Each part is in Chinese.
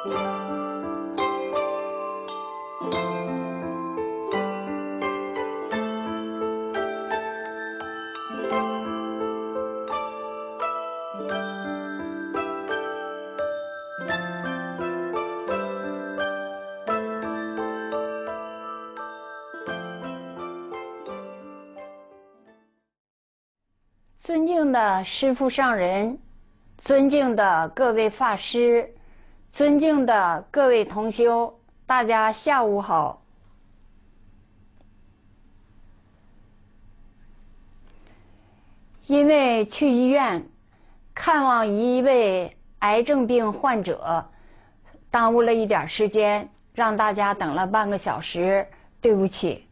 尊敬的师父上人，尊敬的各位法师，尊敬的各位同修，大家下午好。因为去医院看望一位癌症病患者，耽误了一点时间，让大家等了半个小时，对不起。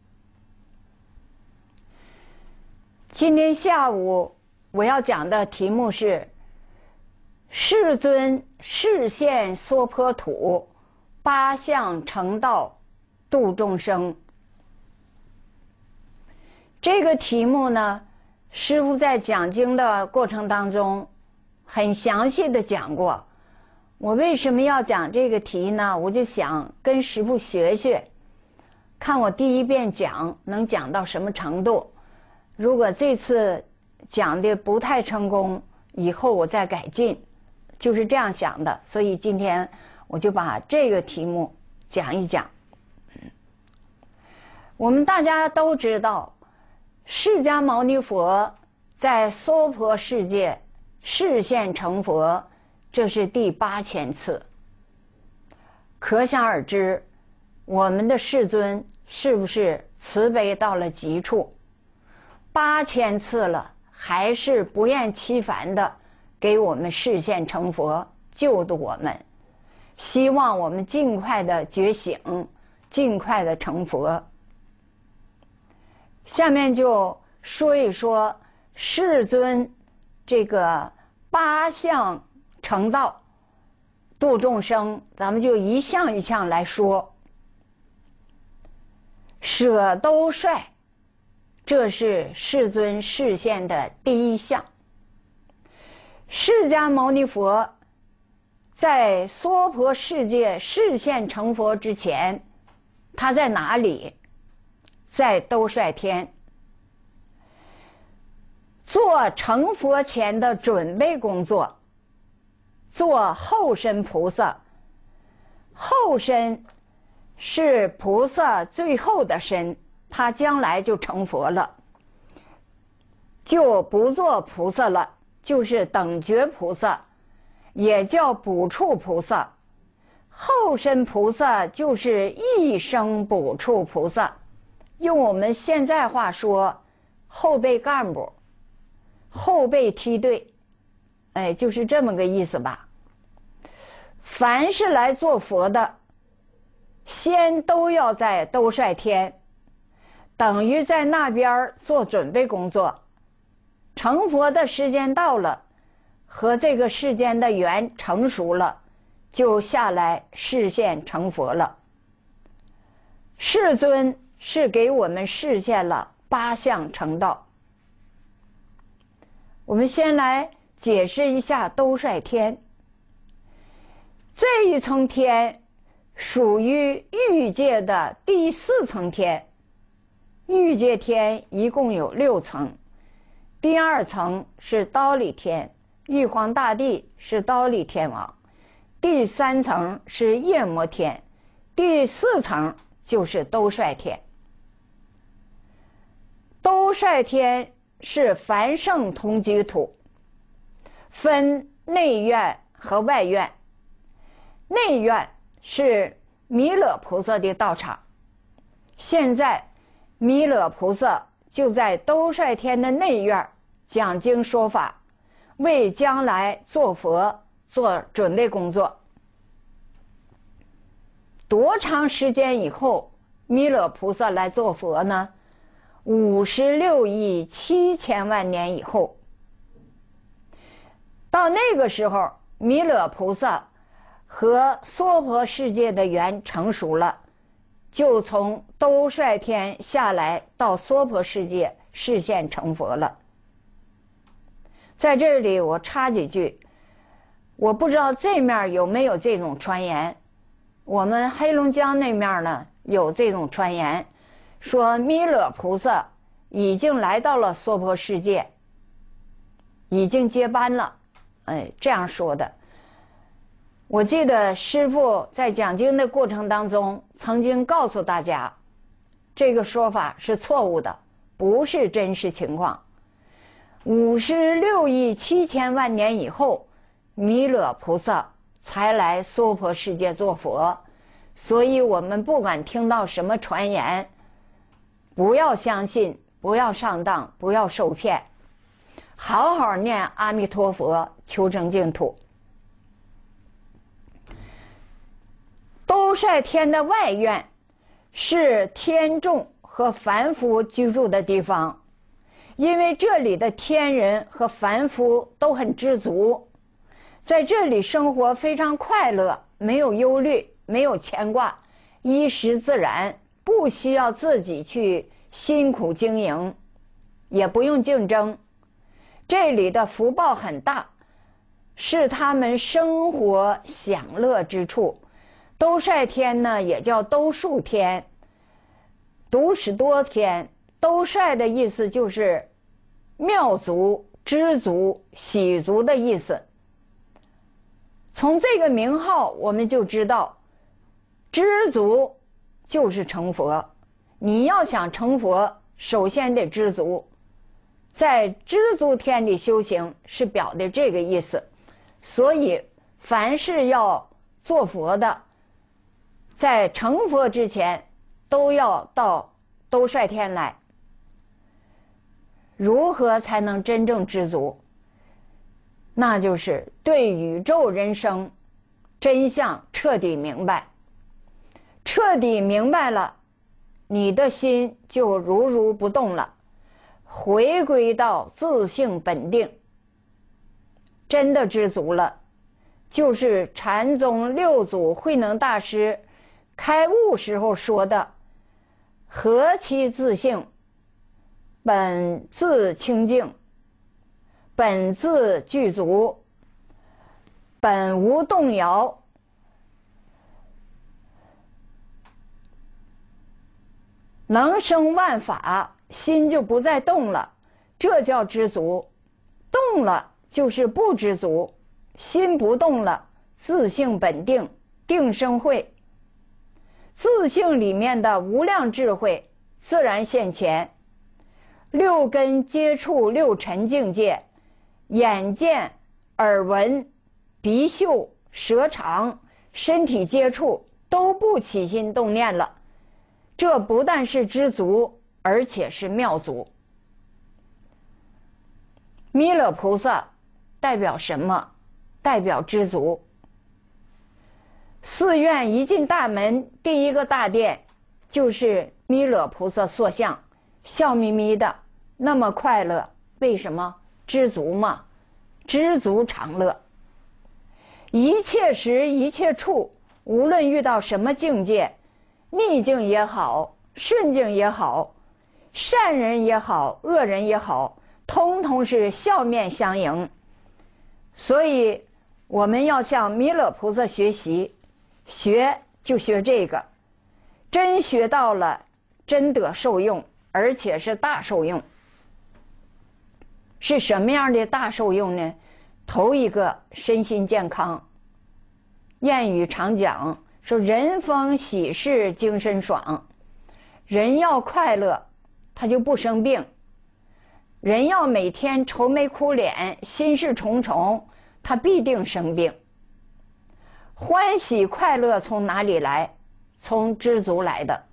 今天下午我要讲的题目是世尊示现娑婆土，八相成道，度众生。这个题目呢，师父在讲经的过程当中很详细的讲过。我为什么要讲这个题呢？我就想跟师父学学，看我第一遍讲能讲到什么程度。如果这次讲的不太成功，以后我再改进，就是这样想的。所以今天我就把这个题目讲一讲。我们大家都知道，释迦牟尼佛在娑婆世界示现成佛，这是第8000次。可想而知，我们的世尊是不是慈悲到了极处？8000次了，还是不厌其烦的给我们示现成佛，救度我们，希望我们尽快的觉醒，尽快的成佛。下面就说一说世尊这个八相成道，度众生，咱们就一项一项来说。舍兜率，这是世尊示现的第一项。释迦牟尼佛在娑婆世界示现成佛之前，他在哪里？在兜率天，做成佛前的准备工作，做后身菩萨。后身是菩萨最后的身，他将来就成佛了，就不做菩萨了，就是等觉菩萨，也叫补处菩萨。后身菩萨就是一生补处菩萨，用我们现在话说，后备干部，后备梯队，就是这么个意思吧。凡是来做佛的，先都要在兜率天，等于在那边做准备工作。成佛的时间到了，和这个世间的缘成熟了，就下来示现成佛了。世尊是给我们示现了八相成道。我们先来解释一下兜率天。这一层天属于欲界的第4层天。欲界天一共有6层，第2层是忉利天，玉皇大帝是忉利天王，第3层是夜摩天，第4层就是兜率天。兜率天是凡圣同居土，分内院和外院。内院是弥勒菩萨的道场，现在弥勒菩萨就在兜率天的内院讲经说法，为将来做佛做准备工作。多长时间以后弥勒菩萨来做佛呢？56亿7千万年以后。到那个时候，弥勒菩萨和娑婆世界的缘成熟了，就从兜率天下来到娑婆世界示现成佛了。在这里我插几句，我不知道这面有没有这种传言， 我们黑龙江那面呢有这种传言，说弥勒菩萨已经来到了娑婆世界，已经接班了，这样说的。我记得师父在讲经的过程当中曾经告诉大家，这个说法是错误的，不是真实情况。56亿7千万年以后，弥勒菩萨才来娑婆世界做佛，所以我们不管听到什么传言，不要相信，不要上当，不要受骗，好好念阿弥陀佛，求生净土。兜率天的外院是天众和凡夫居住的地方，因为这里的天人和凡夫都很知足，在这里生活非常快乐，没有忧虑，没有牵挂，衣食自然，不需要自己去辛苦经营，也不用竞争。这里的福报很大，是他们生活享乐之处。兜率天呢也叫兜率天，独使多天。兜率的意思就是妙足、知足、喜足的意思。从这个名号我们就知道，知足就是成佛。你要想成佛，首先得知足，在知足天里修行是表的这个意思。所以凡是要做佛的，在成佛之前都要到兜率天来。如何才能真正知足？那就是对宇宙人生真相彻底明白。彻底明白了，你的心就如不动了，回归到自性本定，真的知足了。就是禅宗六祖慧能大师开悟时候说的，何其自性，本自清净，本自具足，本无动摇，能生万法，心就不再动了，这叫知足。动了就是不知足，心不动了，自性本定，定生慧。自性里面的无量智慧自然现前，六根接触六尘境界，眼见、耳闻、鼻嗅、舌尝，身体接触都不起心动念了。这不但是知足，而且是妙足。弥勒菩萨代表什么？代表知足。寺院一进大门，第一个大殿就是弥勒菩萨塑像，笑眯眯的，那么快乐。为什么？知足嘛，知足常乐。一切时一切处，无论遇到什么境界，逆境也好，顺境也好，善人也好，恶人也好，通通是笑面相迎。所以我们要向弥勒菩萨学习，学就学这个，真学到了，真得受用，而且是大受用。是什么样的大受用呢？头一个，身心健康。谚语常讲说，人逢喜事精神爽。人要快乐，他就不生病；人要每天愁眉苦脸，心事重重，他必定生病。欢喜快乐从哪里来？从知足来的。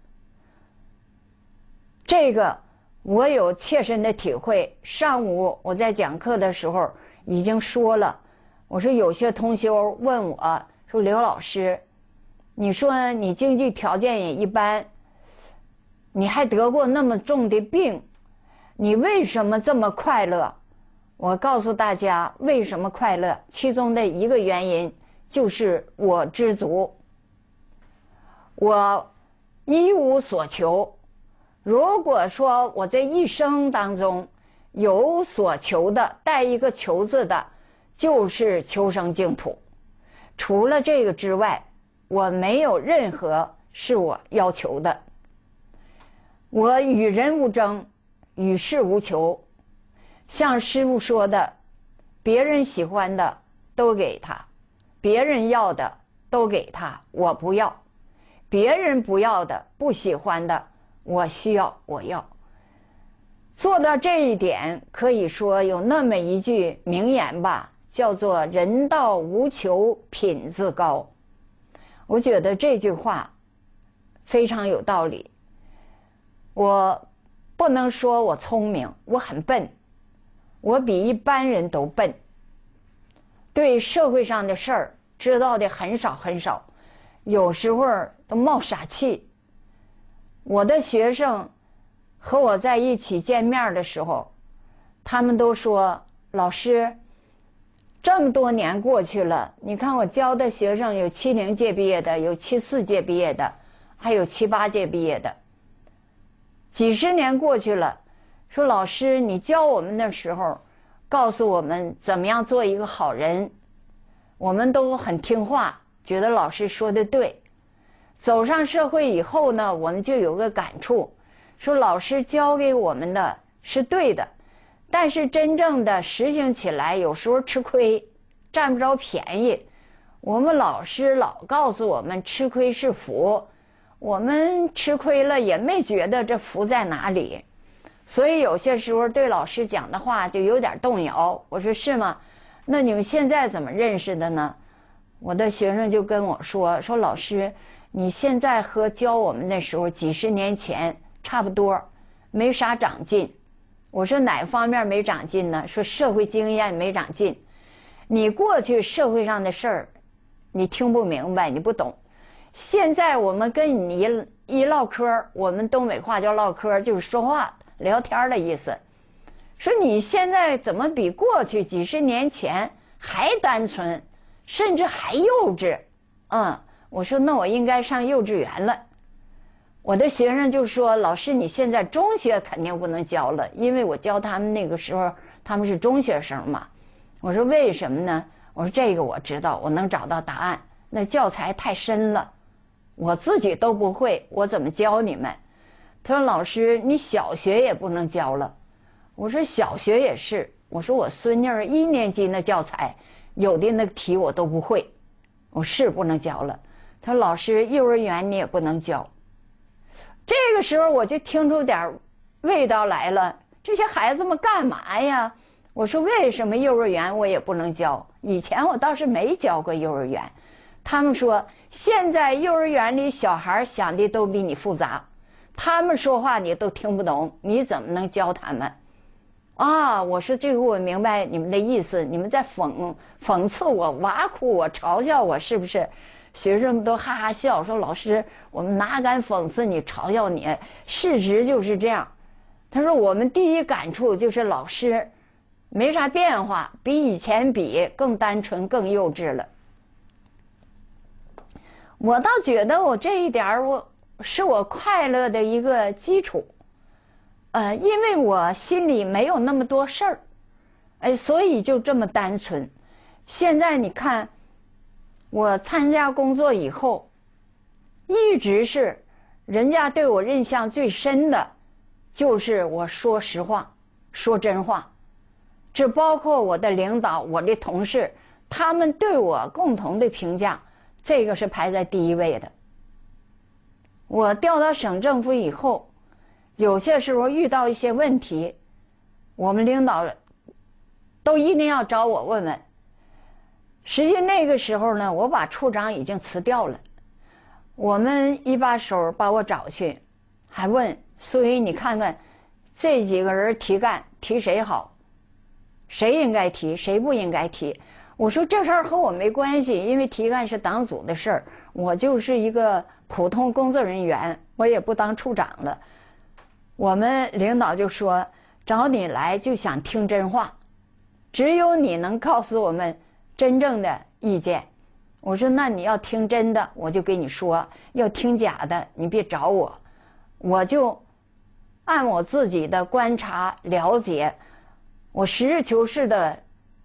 这个我有切身的体会。上午我在讲课的时候已经说了，我说有些同学问我说，刘老师，你说你经济条件也一般，你还得过那么重的病，你为什么这么快乐？我告诉大家为什么快乐，其中的一个原因就是我知足，我一无所求。如果说我这一生当中有所求的，带一个求字的，就是求生净土。除了这个之外， 我没有任何是我要求的。我与人无争，与世无求。像师父说的，别人喜欢的都给他，别人要的都给他，我不要；别人不要的、不喜欢的，我需要，我要。做到这一点，可以说有那么一句名言吧，叫做“人道无求，品自高”。我觉得这句话非常有道理。我不能说我聪明，我很笨，我比一般人都笨。对社会上的事儿知道的很少很少，有时候都冒傻气。我的学生和我在一起见面的时候，他们都说：“老师，这么多年过去了，你看我教的学生有70届毕业的，有74届毕业的，还有78届毕业的。几十年过去了，说老师，你教我们的时候，告诉我们怎么样做一个好人，我们都很听话，觉得老师说的对。走上社会以后呢，我们就有个感触，说老师教给我们的是对的，但是真正的实行起来，有时候吃亏，占不着便宜。我们老师老告诉我们吃亏是福，我们吃亏了也没觉得这福在哪里，所以有些时候对老师讲的话就有点动摇。我说是吗？那你们现在怎么认识的呢？我的学生就跟我说老师，你现在和教我们那时候几十年前差不多，没啥长进。我说哪方面没长进呢？说社会经验没长进。你过去社会上的事儿，你听不明白，你不懂。现在我们跟你一唠嗑，我们东北话叫唠嗑，就是说话聊天的意思。说你现在怎么比过去几十年前还单纯，甚至还幼稚？我说那我应该上幼稚园了。我的学生就说：“老师，你现在中学肯定不能教了，因为我教他们那个时候他们是中学生嘛。”我说为什么呢？我说这个我知道，我能找到答案。那教材太深了，我自己都不会，我怎么教你们？他说：“老师，你小学也不能教了。”我说：“小学也是。”我说：“我孙女1年级那教材，有的那个题我都不会，我是不能教了。”他说：“老师，幼儿园你也不能教。”这个时候我就听出点味道来了，这些孩子们干嘛呀？我说为什么幼儿园我也不能教？以前我倒是没教过幼儿园。他们说现在幼儿园里小孩想的都比你复杂，他们说话你都听不懂，你怎么能教他们？我说这回我明白你们的意思，你们在讽刺我、挖苦我、嘲笑我，是不是？学生们都哈哈笑，说老师，我们哪敢讽刺你、嘲笑你？事实就是这样。他说我们第一感触就是老师没啥变化，比以前比更单纯、更幼稚了。我倒觉得我这一点是我快乐的一个基础，因为我心里没有那么多事儿，所以就这么单纯。现在你看，我参加工作以后，一直是人家对我印象最深的，就是我说实话，说真话。这包括我的领导、我的同事，他们对我共同的评价，这个是排在第一位的。我调到省政府以后，有些时候遇到一些问题，我们领导都一定要找我问问。实际那个时候呢，我把处长已经辞掉了，我们一把手把我找去，还问苏云，你看看这几个人提干，提谁好？谁应该提，谁不应该提？我说这事儿和我没关系，因为提干是党组的事儿，我就是一个普通工作人员，我也不当处长了。我们领导就说找你来就想听真话，只有你能告诉我们真正的意见。我说那你要听真的我就给你说，要听假的你别找我。我就按我自己的观察了解，我实事求是的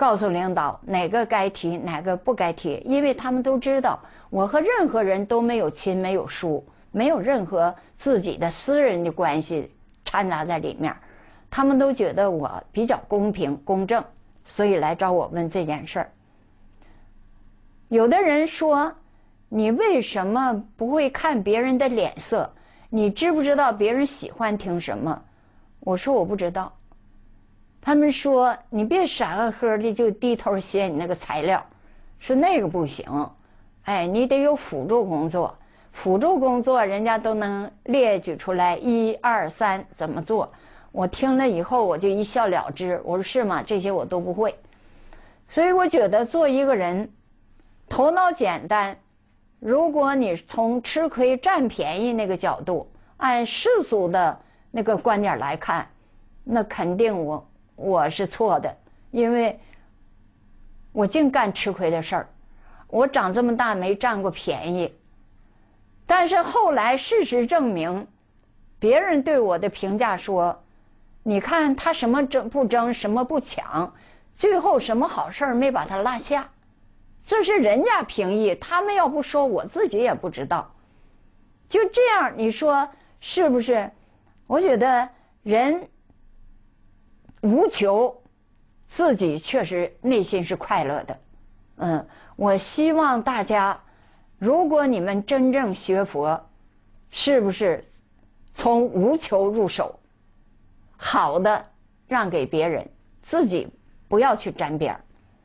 告诉领导哪个该提，哪个不该提，因为他们都知道我和任何人都没有亲没有疏，没有任何自己的私人的关系掺杂在里面，他们都觉得我比较公平公正，所以来找我问这件事儿。有的人说，你为什么不会看别人的脸色？你知不知道别人喜欢听什么？我说我不知道。他们说你别傻呵呵的就低头写你那个材料，说那个不行，哎，你得有辅助工作，辅助工作人家都能列举出来1、2、3怎么做。我听了以后我就一笑了之，我说是吗？这些我都不会。所以我觉得做一个人头脑简单，如果你从吃亏占便宜那个角度，按世俗的那个观点来看，那肯定我是错的，因为我净干吃亏的事儿，我长这么大没占过便宜。但是后来事实证明，别人对我的评价说，你看他什么不争，什么不抢，最后什么好事儿没把他落下，这是人家评议，他们要不说我自己也不知道。就这样，你说是不是？我觉得人无求，自己确实内心是快乐的。我希望大家，如果你们真正学佛，是不是从无求入手，好的让给别人，自己不要去沾边儿。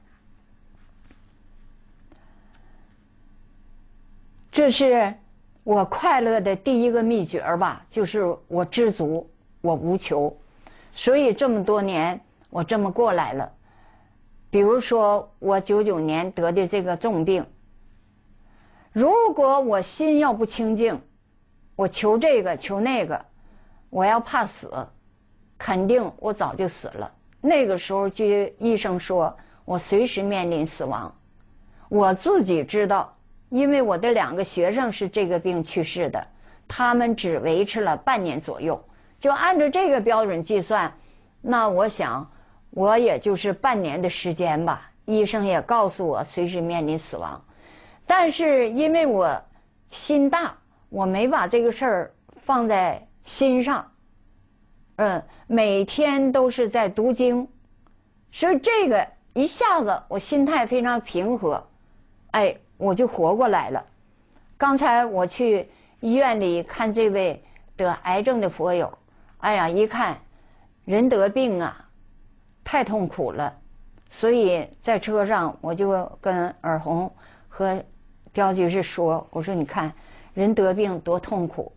这是我快乐的第一个秘诀吧，就是我知足，我无求。所以这么多年我这么过来了。比如说我99年得的这个重病，如果我心要不清净，我求这个求那个，我要怕死，肯定我早就死了。那个时候就医生说我随时面临死亡。我自己知道，因为我的2个学生是这个病去世的，他们只维持了半年左右，就按照这个标准计算，那我想我也就是半年的时间吧。医生也告诉我随时面临死亡，但是因为我心大，我没把这个事儿放在心上，每天都是在读经，所以这个一下子我心态非常平和，我就活过来了。刚才我去医院里看这位得癌症的佛友，一看人得病啊，太痛苦了。所以在车上我就跟尔红和刁居士说，我说你看人得病多痛苦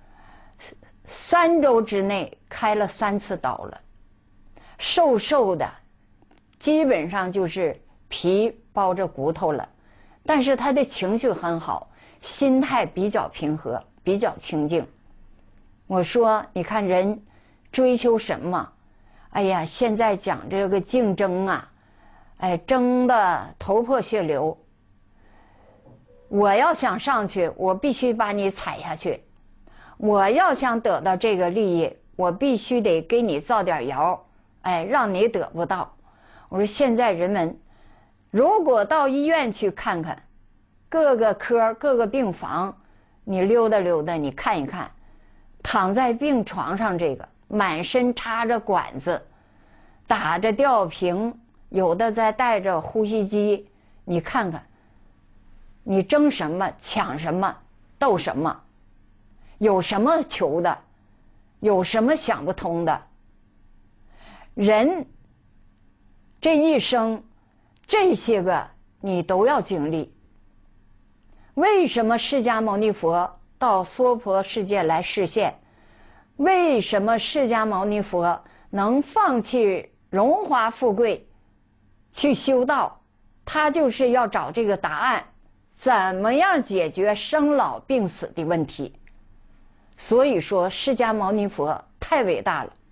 ，3周之内开了3次刀了，瘦的基本上就是皮包着骨头了，但是他的情绪很好，心态比较平和，比较清静。我说你看人追求什么？现在讲这个竞争啊，争得头破血流。我要想上去，我必须把你踩下去。我要想得到这个利益，我必须得给你造点谣，让你得不到。我说现在人们如果到医院去看看，各个科各个病房，你溜达溜达，你看一看，躺在病床上这个满身插着管子，打着吊瓶，有的在带着呼吸机，你看看，你争什么抢什么斗什么，有什么求的，有什么想不通的。人这一生这些个你都要经历。为什么释迦牟尼佛到娑婆世界来示现？为什么释迦牟尼佛能放弃荣华富贵去修道？他就是要找这个答案，怎么样解决生老病死的问题。所以说释迦牟尼佛太伟大了。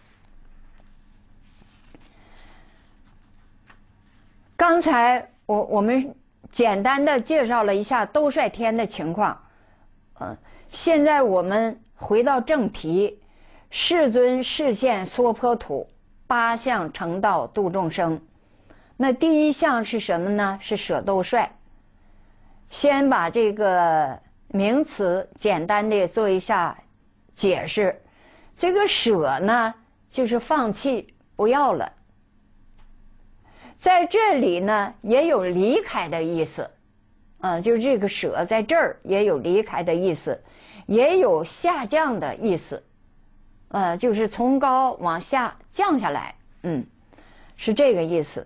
刚才我们简单的介绍了一下兜率天的情况，现在我们回到正题，世尊示现娑婆土，8相成道度众生。 那第一项是什么呢？是舍斗率。先把这个名词简单的做一下解释。这个舍呢，就是放弃，不要了。在这里呢，也有离开的意思。就是这个舍在这儿也有离开的意思，也有下降的意思。就是从高往下降下来，是这个意思。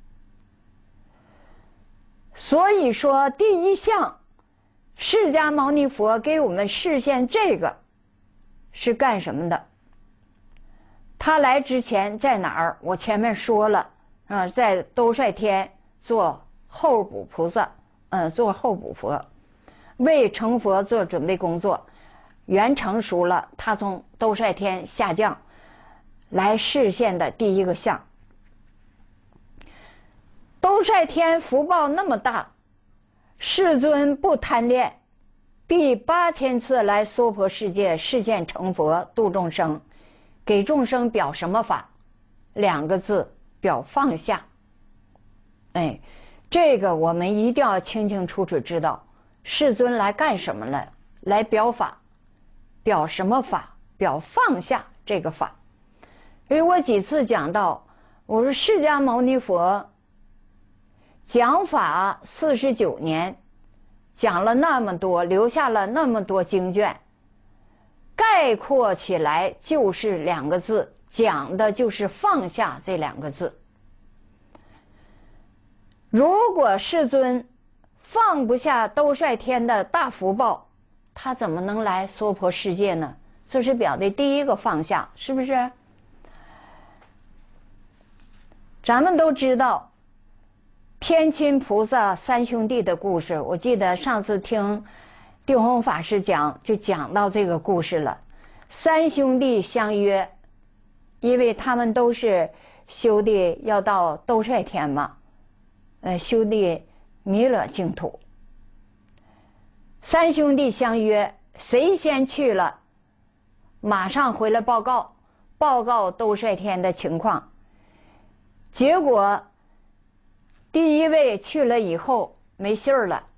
所以说，第一项，释迦牟尼佛给我们示现这个是干什么的？他来之前在哪儿？我前面说了在兜率天做候补菩萨，做候补佛，为成佛做准备工作。缘成熟了，他从兜率天下降来示现的第一个相。兜率天福报那么大，世尊不贪恋，第8000次来娑婆世界示现成佛度众生，给众生表什么法？2个字，表放下。这个我们一定要清清楚楚知道，世尊来干什么了？来表法。表什么法？表放下这个法。因为我几次讲到，我说释迦牟尼佛讲法49年，讲了那么多，留下了那么多经卷，概括起来就是2个字，讲的就是放下这2个字。如果世尊放不下兜率天的大福报，他怎么能来娑婆世界呢？这是表的第一个放下，是不是？咱们都知道天亲菩萨3兄弟的故事，我记得上次听定弘法师讲，就讲到这个故事了。3兄弟相约，因为他们都是修的要到兜率天嘛，修的弥勒净土。3兄弟相约，谁先去了，马上回来报告兜率天的情况。结果第一位去了以后没信儿了，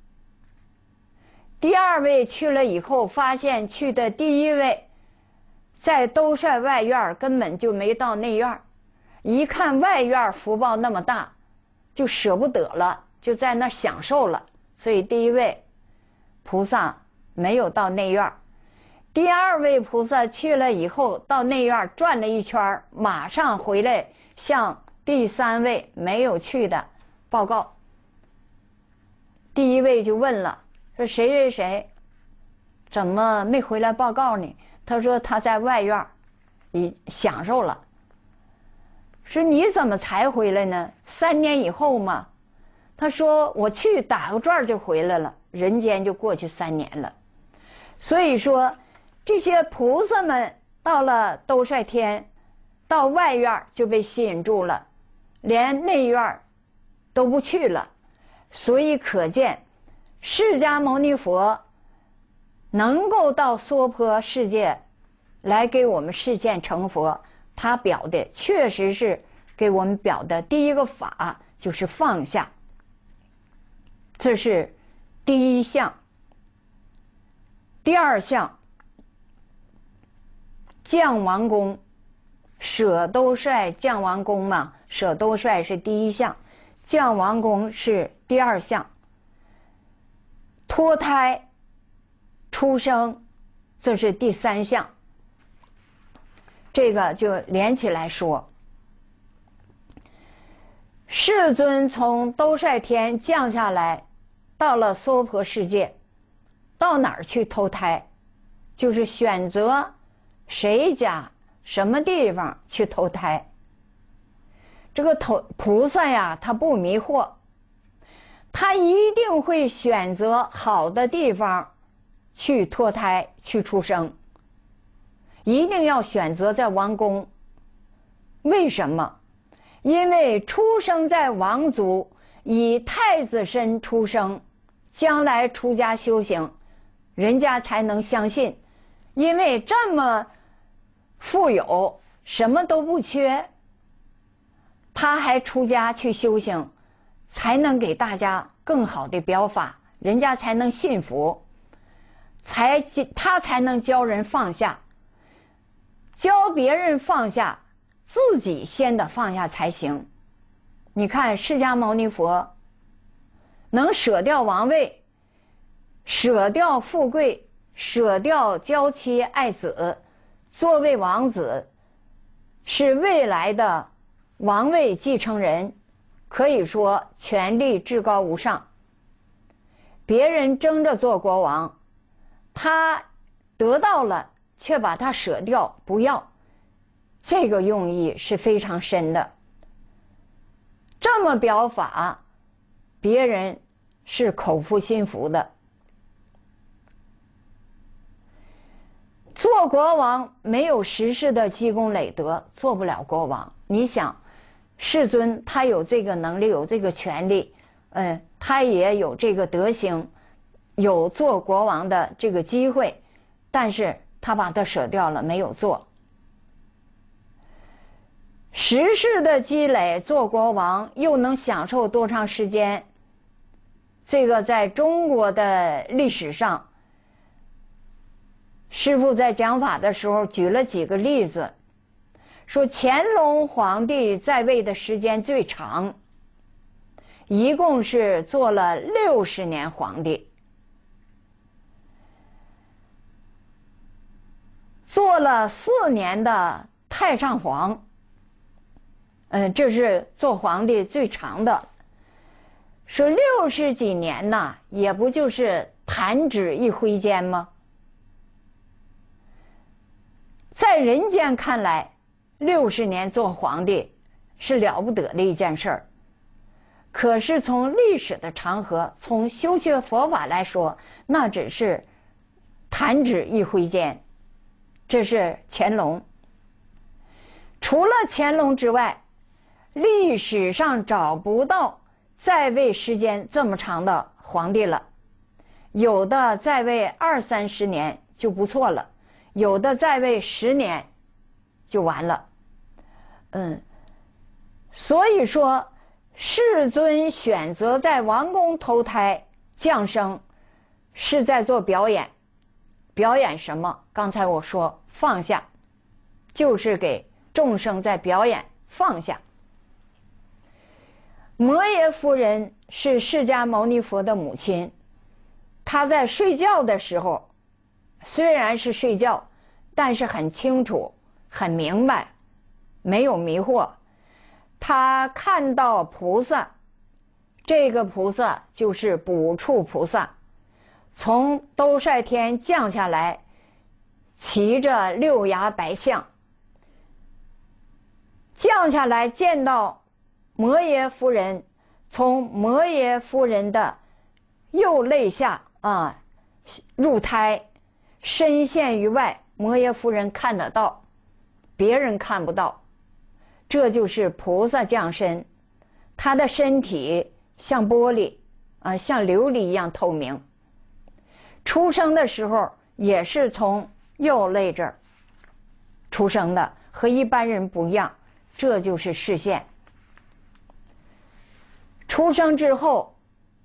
第2位去了以后，发现去的第1位在兜率外院，根本就没到内院。一看外院福报那么大，就舍不得了，就在那儿享受了。所以第1位菩萨没有到内院。第2位菩萨去了以后，到内院转了一圈，马上回来向第3位没有去的报告。第1位就问了，说谁怎么没回来报告呢？他说他在外院已享受了。说你怎么才回来呢？3年以后嘛。他说我去打个转就回来了，人间就过去3年了。所以说这些菩萨们到了兜率天，到外院就被吸引住了，连内院都不去了。所以可见释迦牟尼佛能够到娑婆世界来给我们示现成佛，他表的确实是给我们表的第一个法，就是放下。这是第一项。第2项，降王宫，舍兜率降王宫嘛，舍兜率是第1项，降王宫是第2项。脱胎出生，这是第3项。这个就连起来说，世尊从兜率天降下来，到了娑婆世界，到哪儿去投胎？就是选择谁家什么地方去投胎。这个菩萨呀，他不迷惑，他一定会选择好的地方去脱胎去出生，一定要选择在王宫。为什么？因为出生在王族，以太子身出生，将来出家修行，人家才能相信。因为这么富有，什么都不缺， 他还出家去修行，才能给大家更好的表法，人家才能信服，他才能教人放下，教别人放下，自己先得放下才行。你看释迦牟尼佛能舍掉王位，舍掉富贵，舍掉娇妻爱子，作为王子，是未来的王位继承人，可以说权力至高无上。别人争着做国王，他得到了却把他舍掉不要，这个用意是非常深的。这么表法，别人是口服心服的。做国王没有实施的积功累德，做不了国王。你想，世尊他有这个能力，有这个权利，他也有这个德行，有做国王的这个机会，但是他把它舍掉了，没有做。时世的积累，做国王又能享受多长时间？这个在中国的历史上，师父在讲法的时候举了几个例子，说乾隆皇帝在位的时间最长，一共是做了60年皇帝，做了4年的太上皇。这是做皇帝最长的。说60几年呐，也不就是弹指一挥间吗？在人间看来，60年做皇帝是了不得的一件事儿。可是从历史的长河，从修学佛法来说，那只是弹指一挥间。这是乾隆。除了乾隆之外，历史上找不到在位时间这么长的皇帝了。有的在位20-30年就不错了，有的在位10年就完了。所以说世尊选择在王宫投胎降生，是在做表演。表演什么？刚才我说放下，就是给众生在表演放下。摩耶夫人是释迦牟尼佛的母亲，她在睡觉的时候，虽然是睡觉，但是很清楚很明白，没有迷惑。她看到菩萨，这个菩萨就是补处菩萨，从兜率天降下来，骑着6牙白象降下来，见到摩耶夫人，从摩耶夫人的右肋下入胎，身现于外，摩耶夫人看得到，别人看不到。这就是菩萨降身，他的身体像玻璃像琉璃一样透明。出生的时候也是从右肋这儿出生的，和一般人不一样，这就是示现。出生之后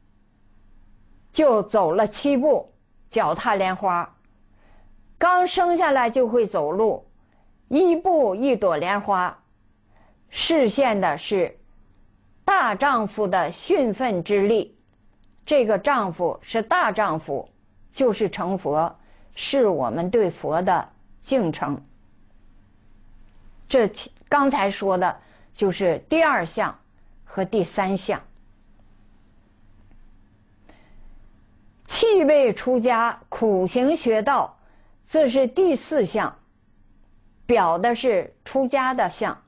就走了7步，脚踏莲花。刚生下来就会走路，1步1朵莲花，示现的是大丈夫的训奋之力。这个丈夫是大丈夫，就是成佛，是我们对佛的敬称。这刚才说的就是第2项和第3项。弃位出家，苦行学道，这是第4项，表的是出家的相。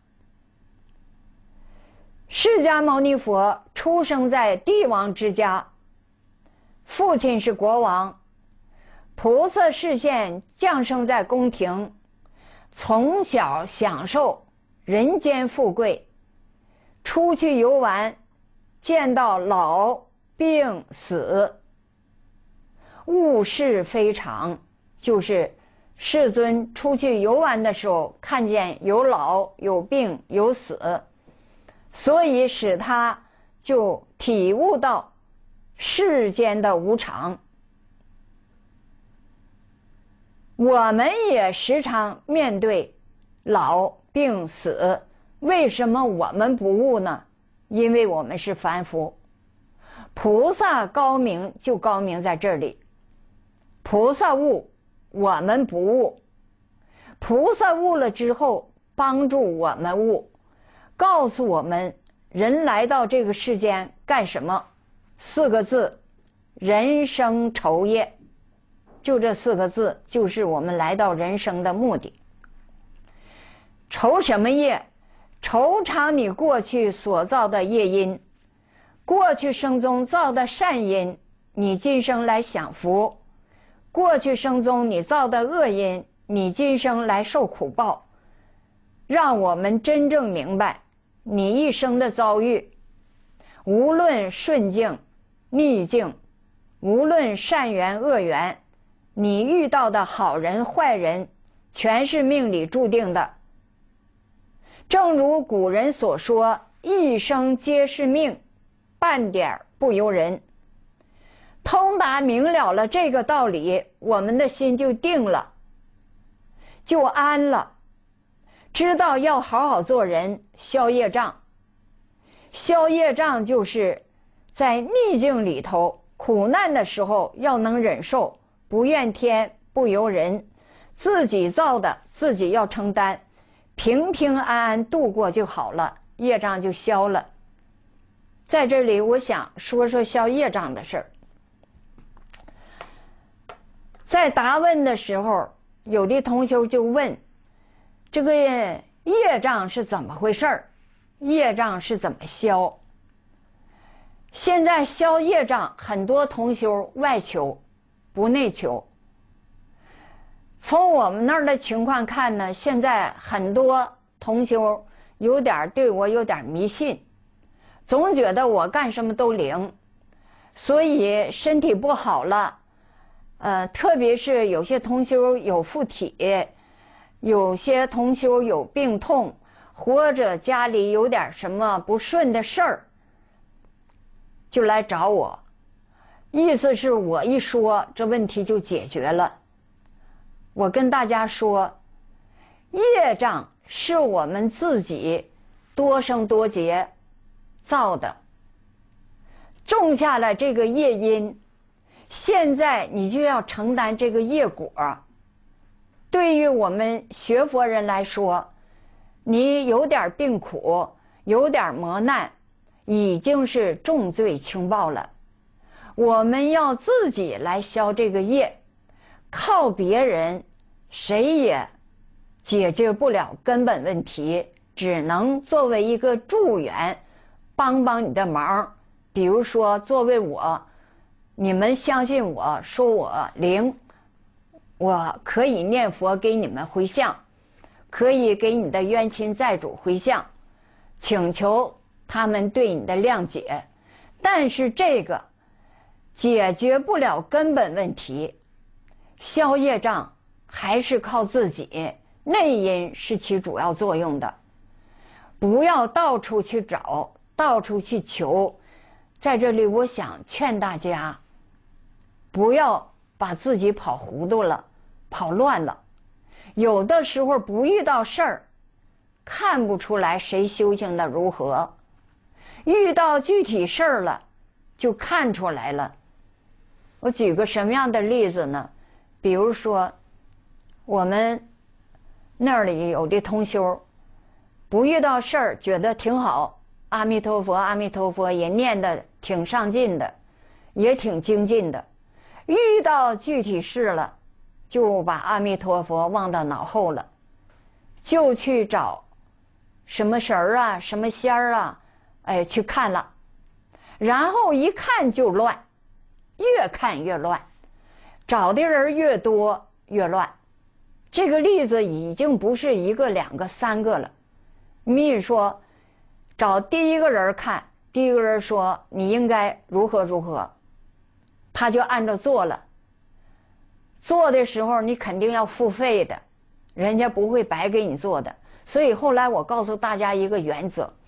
释迦牟尼佛出生在帝王之家，父亲是国王，菩萨示现降生在宫廷，从小享受人间富贵，出去游玩，见到老病死，物是非常，就是世尊出去游玩的时候，看见有老有病有死， 所以使他就体悟到世间的无常。我们也时常面对老病死，为什么我们不悟呢？因为我们是凡夫。菩萨高明就高明在这里，菩萨悟，我们不悟。菩萨悟了之后，帮助我们悟，告诉我们人来到这个世间干什么？4个字：人生愁业。就这4个字，就是我们来到人生的目的。愁什么业？愁偿你过去所造的业因，过去生中造的善因，你今生来享福；过去生中你造的恶因，你今生来受苦报。让我们真正明白，你一生的遭遇，无论顺境、逆境，无论善缘恶缘，你遇到的好人坏人，全是命里注定的。正如古人所说，一生皆是命，半点不由人。通达明了了这个道理，我们的心就定了，就安了，知道要好好做人，消业障。消业障就是在逆境里头，苦难的时候要能忍受，不怨天不尤人，自己造的自己要承担，平平安安度过就好了，业障就消了。在这里我想说说消业障的事儿。在答问的时候，有的同学就问，这个业障是怎么回事儿？业障是怎么消？现在消业障，很多同学外求，不内求。从我们那儿的情况看呢，现在很多同学对我有点迷信，总觉得我干什么都灵，所以身体不好了，特别是有些同学有附体，有些同学有病痛，或者家里有点什么不顺的事儿，就来找我，意思是我一说，这问题就解决了。我跟大家说，业障是我们自己多生多劫造的，种下了这个业因，现在你就要承担这个业果。对于我们学佛人来说，你有点病苦，有点磨难，已经是重罪轻报了。我们要自己来消这个业，靠别人谁也解决不了根本问题，只能作为一个助缘，帮帮你的忙。比如说作为我，你们相信我，说我灵，我可以念佛给你们回向，可以给你的冤亲债主回向，请求他们对你的谅解。但是这个解决不了根本问题，消业障还是靠自己，内因是起主要作用的。不要到处去找，到处去求。在这里我想劝大家，不要把自己跑糊涂了，跑乱了。有的时候不遇到事儿，看不出来谁修行的如何，遇到具体事儿了，就看出来了。我举个什么样的例子呢？比如说我们那里有的同修，不遇到事儿觉得挺好，阿弥陀佛阿弥陀佛也念得挺上进的，也挺精进的，遇到具体事了，就把阿弥陀佛忘到脑后了，就去找什么神儿啊什么仙儿啊，去看了，然后一看就乱，越看越乱，找的人越多越乱。这个例子已经不是1个2个3个了。比如说找第一个人看，第一个人说你应该如何如何，他就按照做了。做的时候你肯定要付费的，人家不会白给你做的。所以后来我告诉大家一个原则，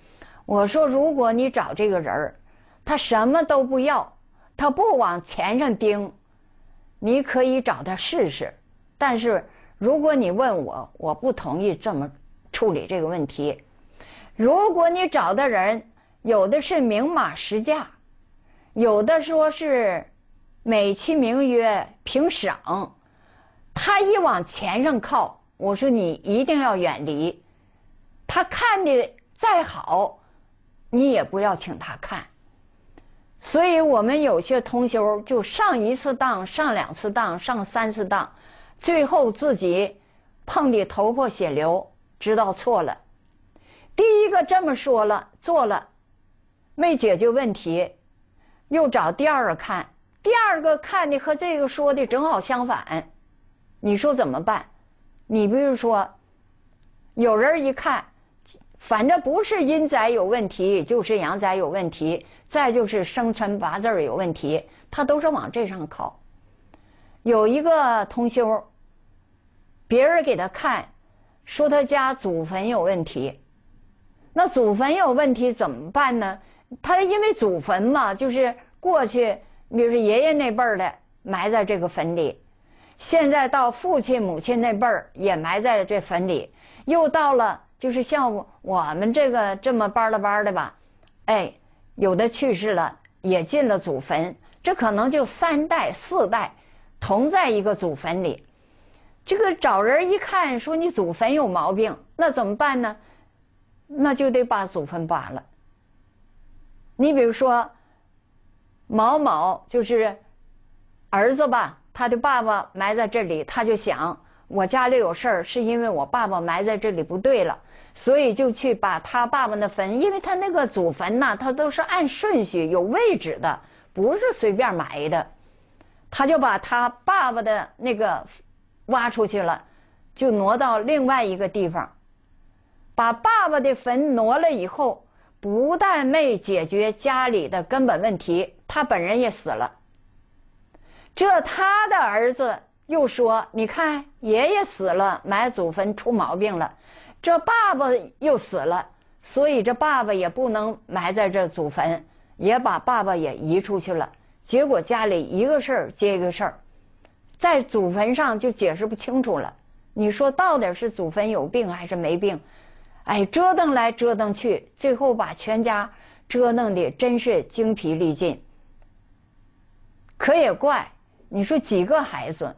我说，如果你找这个人儿，他什么都不要，他不往钱上盯，你可以找他试试。但是如果你问我，我不同意这么处理这个问题。如果你找的人，有的是明码实价，有的说是美其名曰评赏，他一往钱上靠，我说你一定要远离。他看的再好，你也不要请他看。所以我们有些同修就上一次当，上2次当，上3次当，最后自己碰得头破血流，知道错了。第一个这么说了，做了，没解决问题，又找第二个看，第二个看的和这个说的正好相反，你说怎么办？你比如说，有人一看，反正不是阴宅有问题，就是阳宅有问题，再就是生辰八字有问题，他都是往这上靠。有一个同修，别人给他看，说他家祖坟有问题。那祖坟有问题怎么办呢？他因为祖坟嘛，就是过去，比如说爷爷那辈儿的埋在这个坟里，现在到父亲母亲那辈儿也埋在这坟里，又到了就是像我们这个这么班了班的吧，哎，有的去世了也进了祖坟，这可能就3代4代同在一个祖坟里。这个找人一看说你祖坟有毛病，那怎么办呢？那就得把祖坟扒了。你比如说某某就是儿子吧，他的爸爸埋在这里，他就想我家里有事儿，是因为我爸爸埋在这里不对了，所以就去把他爸爸的坟，因为他那个祖坟呐，他都是按顺序有位置的，不是随便埋的，他就把他爸爸的那个挖出去了，就挪到另外一个地方。把爸爸的坟挪了以后，不但没解决家里的根本问题，他本人也死了。这他的儿子又说，你看爷爷死了，埋祖坟出毛病了，这爸爸又死了，所以这爸爸也不能埋在这祖坟，也把爸爸也移出去了。结果家里一个事儿接一个事儿，在祖坟上就解释不清楚了。你说到底是祖坟有病还是没病？哎，折腾来折腾去，最后把全家折腾的真是精疲力尽。可也怪，你说几个孩子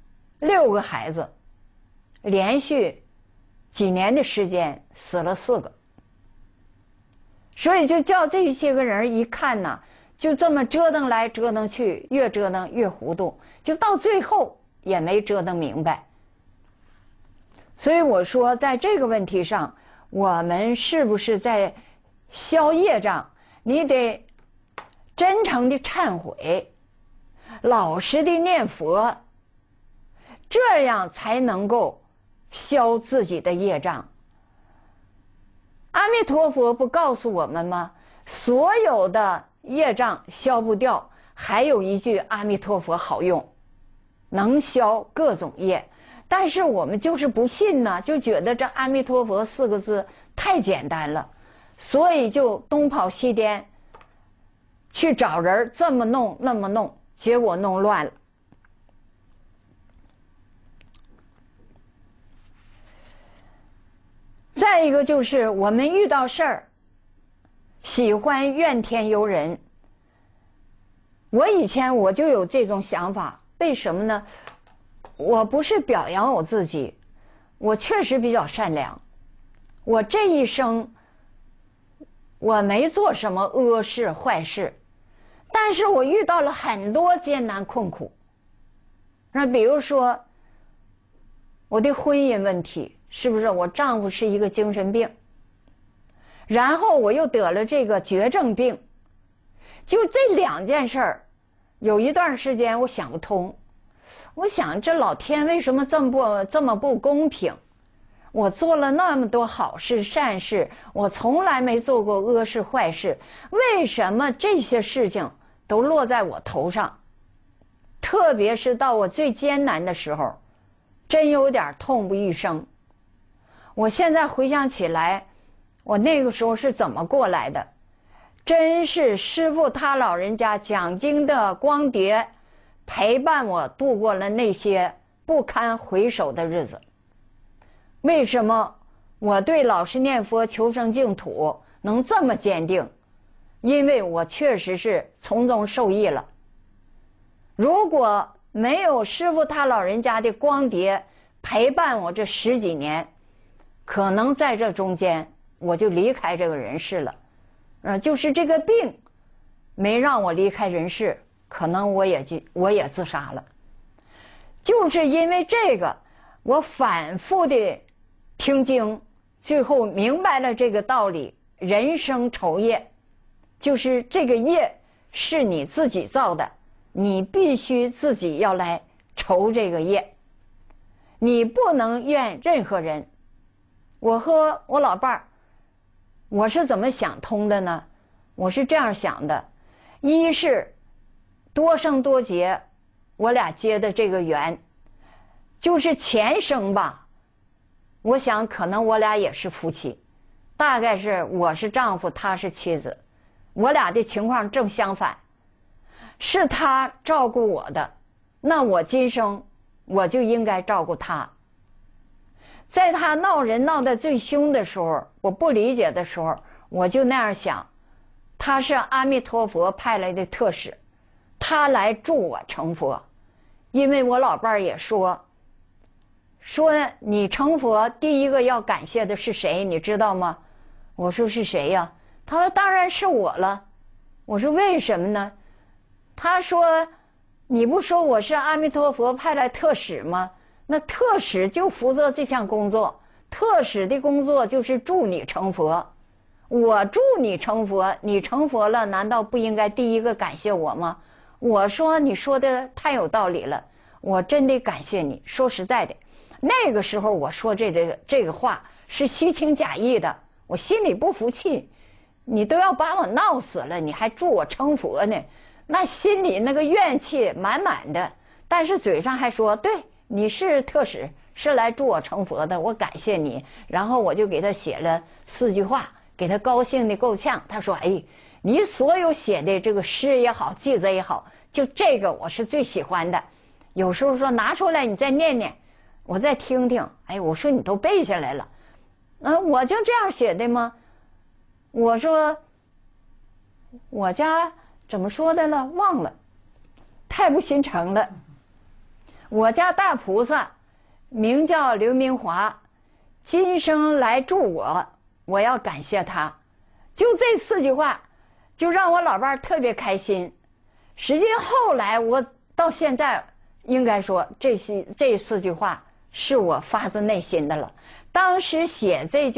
，6个孩子，连续几年的时间死了4个，所以就叫这些个人一看呐，就这么折腾来折腾去，越折腾越糊涂，就到最后也没折腾明白。所以我说，在这个问题上，我们是不是在消业障？你得真诚的忏悔，老实的念佛，这样才能够消自己的业障。阿弥陀佛不告诉我们吗？所有的业障消不掉，还有一句阿弥陀佛好用，能消各种业。但是我们就是不信呢，就觉得这阿弥陀佛4个字太简单了，所以就东跑西颠，去找人这么弄那么弄，结果弄乱了。再一个就是我们遇到事儿，喜欢怨天尤人。我以前我就有这种想法，为什么呢？我不是表扬我自己，我确实比较善良，我这一生我没做什么恶事坏事，但是我遇到了很多艰难困苦。那比如说我的婚姻问题，是不是我丈夫是一个精神病，然后我又得了这个绝症病，就这2件事儿，有一段时间我想不通，我想这老天为什么这么不公平？我做了那么多好事善事，我从来没做过恶事坏事，为什么这些事情都落在我头上？特别是到我最艰难的时候，真有点痛不欲生。我现在回想起来， 我那个时候是怎么过来的？真是师父他老人家讲经的光碟陪伴我度过了那些不堪回首的日子。为什么我对老实念佛求生净土能这么坚定？因为我确实是从中受益了。如果没有师父他老人家的光碟陪伴我这10几年，可能在这中间我就离开这个人世了。就是这个病没让我离开人世，可能我也自杀了。就是因为这个，我反复的听经，最后明白了这个道理：人生酬业，就是这个业是你自己造的，你必须自己要来酬这个业，你不能怨任何人。我和我老伴儿，我是怎么想通的呢？我是这样想的：一是多生多劫，我俩结的这个缘，就是前生吧，我想可能我俩也是夫妻，大概是我是丈夫，他是妻子，我俩的情况正相反，是他照顾我的，那我今生我就应该照顾他。在他闹人闹得最凶的时候，我不理解的时候，我就那样想，他是阿弥陀佛派来的特使，他来助我成佛。因为我老伴儿也说你成佛第一个要感谢的是谁，你知道吗？我说是谁呀？他说当然是我了。我说为什么呢？他说你不说我是阿弥陀佛派来特使吗？那特使就负责这项工作，特使的工作就是助你成佛。我助你成佛，你成佛了，难道不应该第一个感谢我吗？我说你说的太有道理了，我真得感谢你。说实在的，那个时候我说这个话是虚情假意的，我心里不服气。你都要把我闹死了，你还助我成佛呢，那心里那个怨气满满的，但是嘴上还说对，你是特使，是来助我成佛的，我感谢你。然后我就给他写了4句话，给他高兴的够呛。他说哎，你所有写的这个诗也好，句子也好，就这个我是最喜欢的。有时候说拿出来你再念念，我再听听。哎，我说你都背下来了，我就这样写的吗？我说我家怎么说的了，忘了，太不心诚了。我家大菩萨名叫刘明华，今生来助我，我要感谢他。就这4句话就让我老伴儿特别开心。实际后来我到现在应该说这4句话是我发自内心的了。当时写这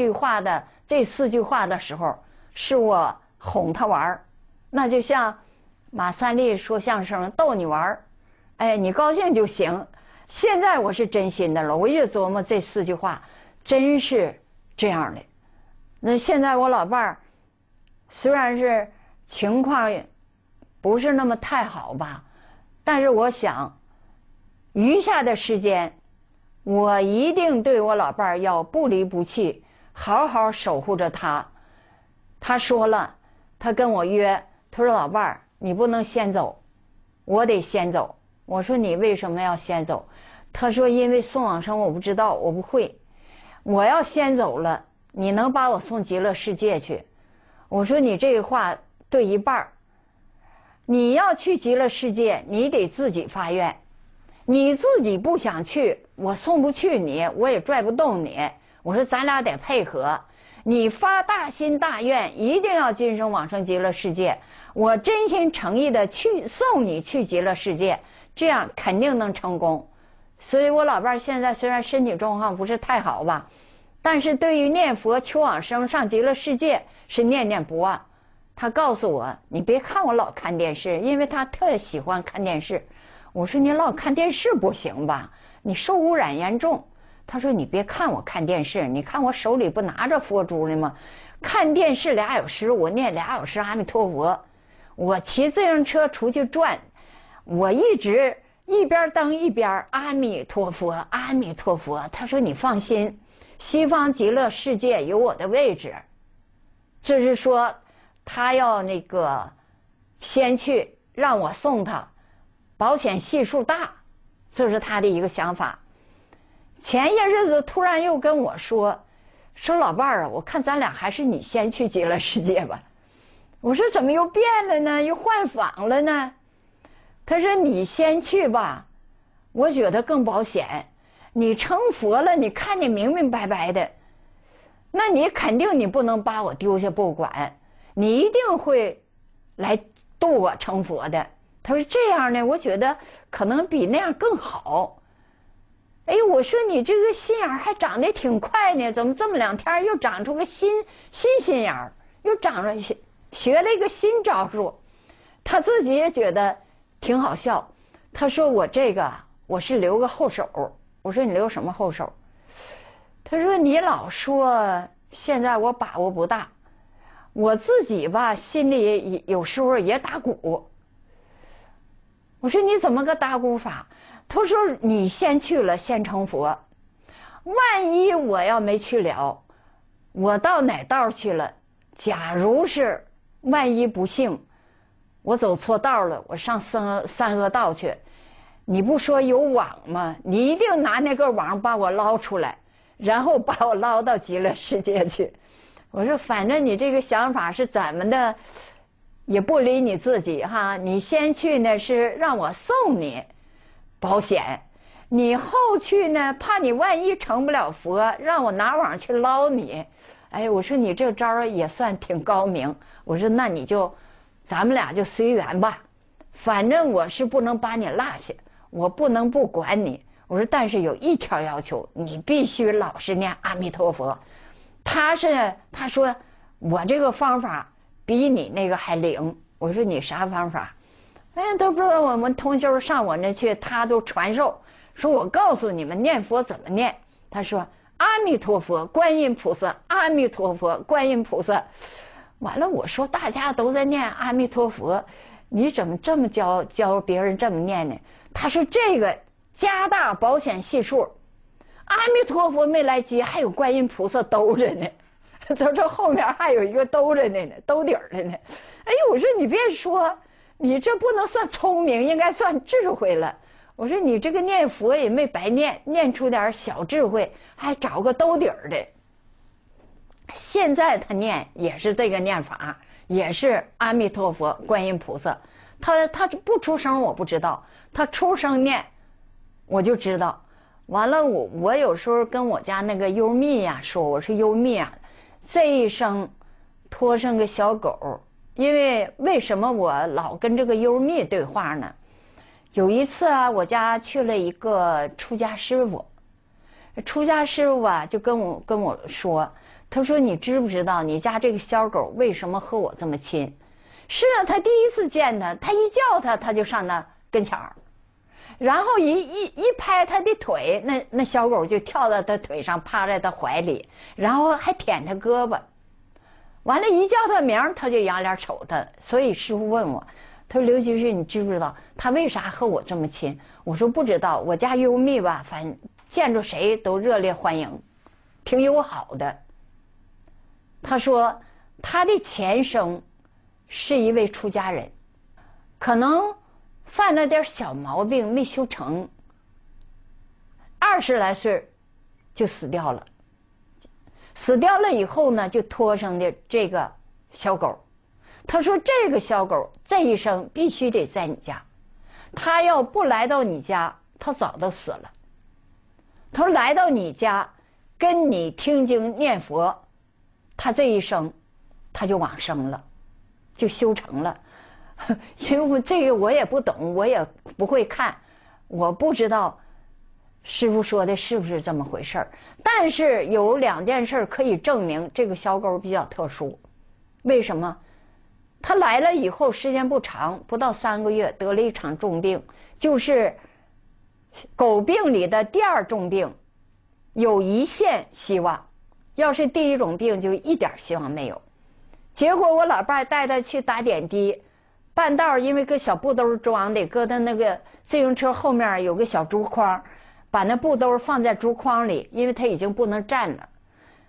4句话的时候，是我哄他玩儿，那就像马三立说相声逗你玩儿，哎，你高兴就行。现在我是真心的了，我越琢磨这4句话，真是这样的。那现在我老伴儿虽然是情况不是那么太好吧，但是我想余下的时间，我一定对我老伴儿要不离不弃，好好守护着他。他说了，他跟我约，他说老伴儿你不能先走，我得先走。我说你为什么要先走？他说因为送往生我不知道，我不会，我要先走了，你能把我送极乐世界去。我说你这个话对一半儿，你要去极乐世界你得自己发愿，你自己不想去，我送不去你，我也拽不动你。我说咱俩得配合，你发大心大愿，一定要今生往生极乐世界，我真心诚意的去送你去极乐世界，这样肯定能成功。所以我老伴儿现在虽然身体状况不是太好吧，但是对于念佛求往生上极乐世界是念念不忘。他告诉我，你别看我老看电视，因为他特喜欢看电视。我说你老看电视不行吧，你受污染严重。他说你别看我看电视，你看我手里不拿着佛珠呢吗？看电视2小时，我念2小时阿弥陀佛。我骑自行车出去转，我一直一边蹬一边阿弥陀佛阿弥陀佛。他说你放心，西方极乐世界有我的位置， 就是说他要那个先去让我送他，保险系数大，这是他的一个想法。前些日子突然又跟我说老伴儿啊，我看咱俩还是你先去极乐世界吧。我说怎么又变了呢？又换房了呢？他说你先去吧，我觉得更保险。你成佛了，你看你明明白白的，那你肯定你不能把我丢下不管，你一定会来度我成佛的。他说这样呢，我觉得可能比那样更好。哎，我说你这个心眼还长得挺快呢，怎么这么2天又长出个新心眼儿，又长了学了一个新招数？他自己也觉得挺好笑。他说我这个我是留个后手。我说你留什么后手？他说你老说现在我把握不大，我自己吧心里有时候也打鼓。我说你怎么个打鼓法？他说你先去了，先成佛，万一我要没去了，我到哪道去了，假如是万一不幸我走错道了，我上三恶道去，你不说有网吗？你一定拿那个网把我捞出来，然后把我捞到极乐世界去。我说反正你这个想法是怎么的也不理你自己哈，你先去呢是让我送你保险，你后去呢怕你万一成不了佛，让我拿网去捞你。哎，我说你这招也算挺高明。我说那你就咱们俩就随缘吧，反正我是不能把你落下，我不能不管你。我说但是有一条要求，你必须老实念阿弥陀佛。他说我这个方法比你那个还灵。我说你啥方法？哎，都不知道，我们同修上我那去，他都传授，说我告诉你们念佛怎么念。他说阿弥陀佛观音菩萨，阿弥陀佛观音菩萨。完了我说大家都在念阿弥陀佛，你怎么这么教别人这么念呢？他说这个加大保险系数，阿弥陀佛没来接，还有观音菩萨兜着呢。他说后面还有一个兜着的呢，兜底儿的呢。哎呦，我说你别说，你这不能算聪明，应该算智慧了。我说你这个念佛也没白念，念出点小智慧，还找个兜底儿的。现在他念也是这个念法，也是阿弥陀佛观音菩萨。他不出声我不知道，他出声念我就知道。完了我有时候跟我家那个优蜜呀说，我说优蜜啊，这一生托生个小狗。因为什么我老跟这个优蜜对话呢？有一次啊，我家去了一个出家师傅，出家师傅啊就跟我说，他说你知不知道你家这个小狗为什么和我这么亲？是啊，他第一次见他一叫他就上那跟前儿，然后一拍他的腿，那小狗就跳到他腿上，趴在他怀里，然后还舔他胳膊。完了，一叫他名儿，他就仰脸瞅他。所以师傅问我，他说刘居士，你知不知道他为啥和我这么亲？我说不知道，我家优蜜吧，反正见着谁都热烈欢迎，挺友好的。他说他的前生是一位出家人，可能犯了点小毛病没修成，20来岁就死掉了。死掉了以后呢，就托生的这个小狗。他说这个小狗这一生必须得在你家，他要不来到你家，他早都死了。他说来到你家跟你听经念佛，他这一生他就往生了，就修成了。因为这个我也不懂，我也不会看，我不知道师父说的是不是这么回事儿。但是有2件事可以证明这个小狗比较特殊。为什么？他来了以后时间不长，不到3个月得了一场重病，就是狗病里的第2重病，有1线希望，要是第1种病就一点希望没有。结果我老伴带他去打点滴，半道因为搁小布兜装的，搁他那个自行车后面有个小竹筐，把那布兜放在竹筐里，因为他已经不能站了。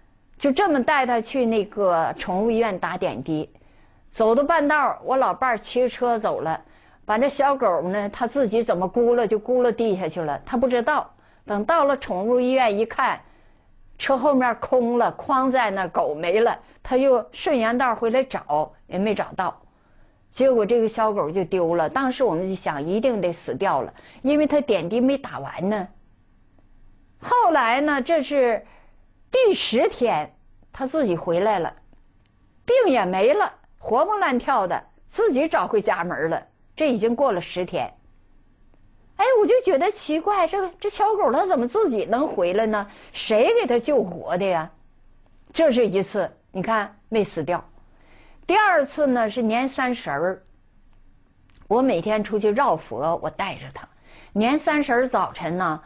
就这么带他去那个宠物医院打点滴。走到半道，我老伴儿骑车走了，把这小狗呢，他自己怎么咕了就咕了地下去了，他不知道。等到了宠物医院一看，车后面空了，筐在那儿，狗没了，他又顺沿道回来找，也没找到。结果这个小狗就丢了。当时我们就想，一定得死掉了，因为他点滴没打完呢。后来呢，这是第10天，他自己回来了，病也没了，活蹦乱跳的，自己找回家门了。这已经过了10天。哎，我就觉得奇怪，这小狗它怎么自己能回来呢？谁给它救活的呀？这是一次，你看没死掉。第2次呢是年30儿，我每天出去绕佛，我带着它。年30儿早晨呢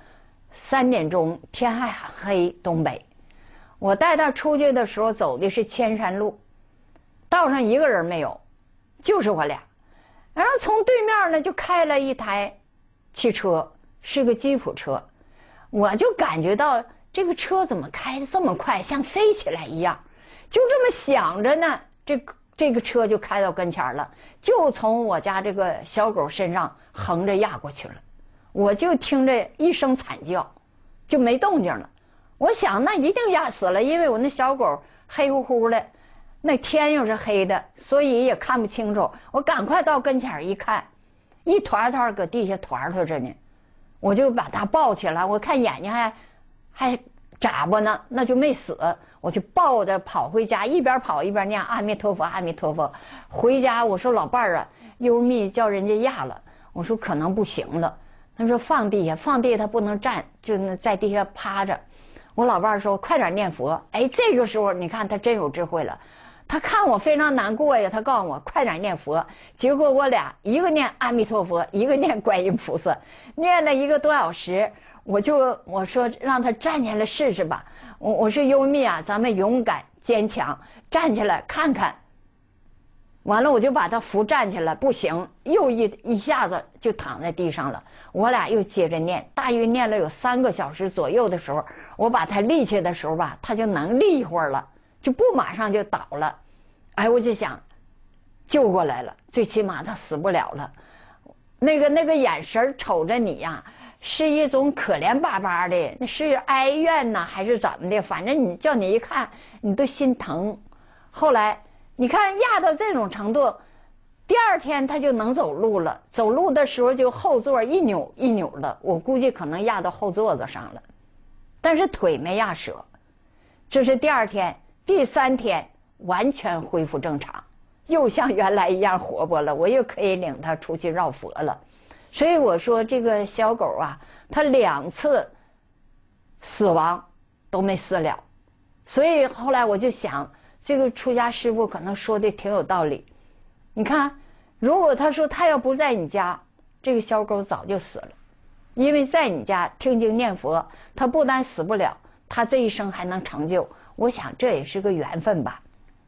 ，3点钟，天还很黑，东北。我带它出去的时候走的是千山路，道上一个人没有，就是我俩。然后从对面呢就开了一台汽车，是个吉普车。我就感觉到这个车怎么开得这么快，像飞起来一样。就这么想着呢，这个车就开到跟前了，就从我家这个小狗身上横着压过去了。我就听着一声惨叫，就没动静了。我想那一定压死了，因为我那小狗黑乎乎的，那天又是黑的，所以也看不清楚。我赶快到跟前一看，一团团搁地下团团着呢。我就把它抱起来，我看眼睛还眨巴呢，那就没死。我就抱着跑回家，一边跑一边念阿弥陀佛阿弥陀佛。回家我说老伴儿啊，优蜜叫人家压了，我说可能不行了。他说放地下，放地下他不能站，就在地下趴着。我老伴儿说快点念佛。哎，这个时候你看他真有智慧了，他看我非常难过呀，他告诉我快点念佛。结果我俩一个念阿弥陀佛，一个念观音菩萨，念了1个多小时。我说让他站起来试试吧。我说优蜜啊，咱们勇敢坚强，站起来看看。完了我就把他扶站起来，不行，又一下子就躺在地上了。我俩又接着念，大约念了有3个小时左右的时候，我把他立起来的时候吧，他就能立一会儿了，就不马上就倒了。哎，我就想救过来了，最起码他死不了了。那个眼神瞅着你呀，是一种可怜巴巴的，那是哀怨呢还是怎么的？反正叫你一看你都心疼。后来你看压到这种程度，第2天他就能走路了，走路的时候就后座一扭一扭的，我估计可能压到后座子上了，但是腿没压折。这是第2天。第3天完全恢复正常，又像原来一样活泼了，我又可以领他出去绕佛了。所以我说这个小狗啊，它2次死亡都没死了。所以后来我就想，这个出家师父可能说的挺有道理。你看，如果他说他要不在你家，这个小狗早就死了，因为在你家听经念佛，他不但死不了，他这一生还能成就。我想这也是个缘分吧。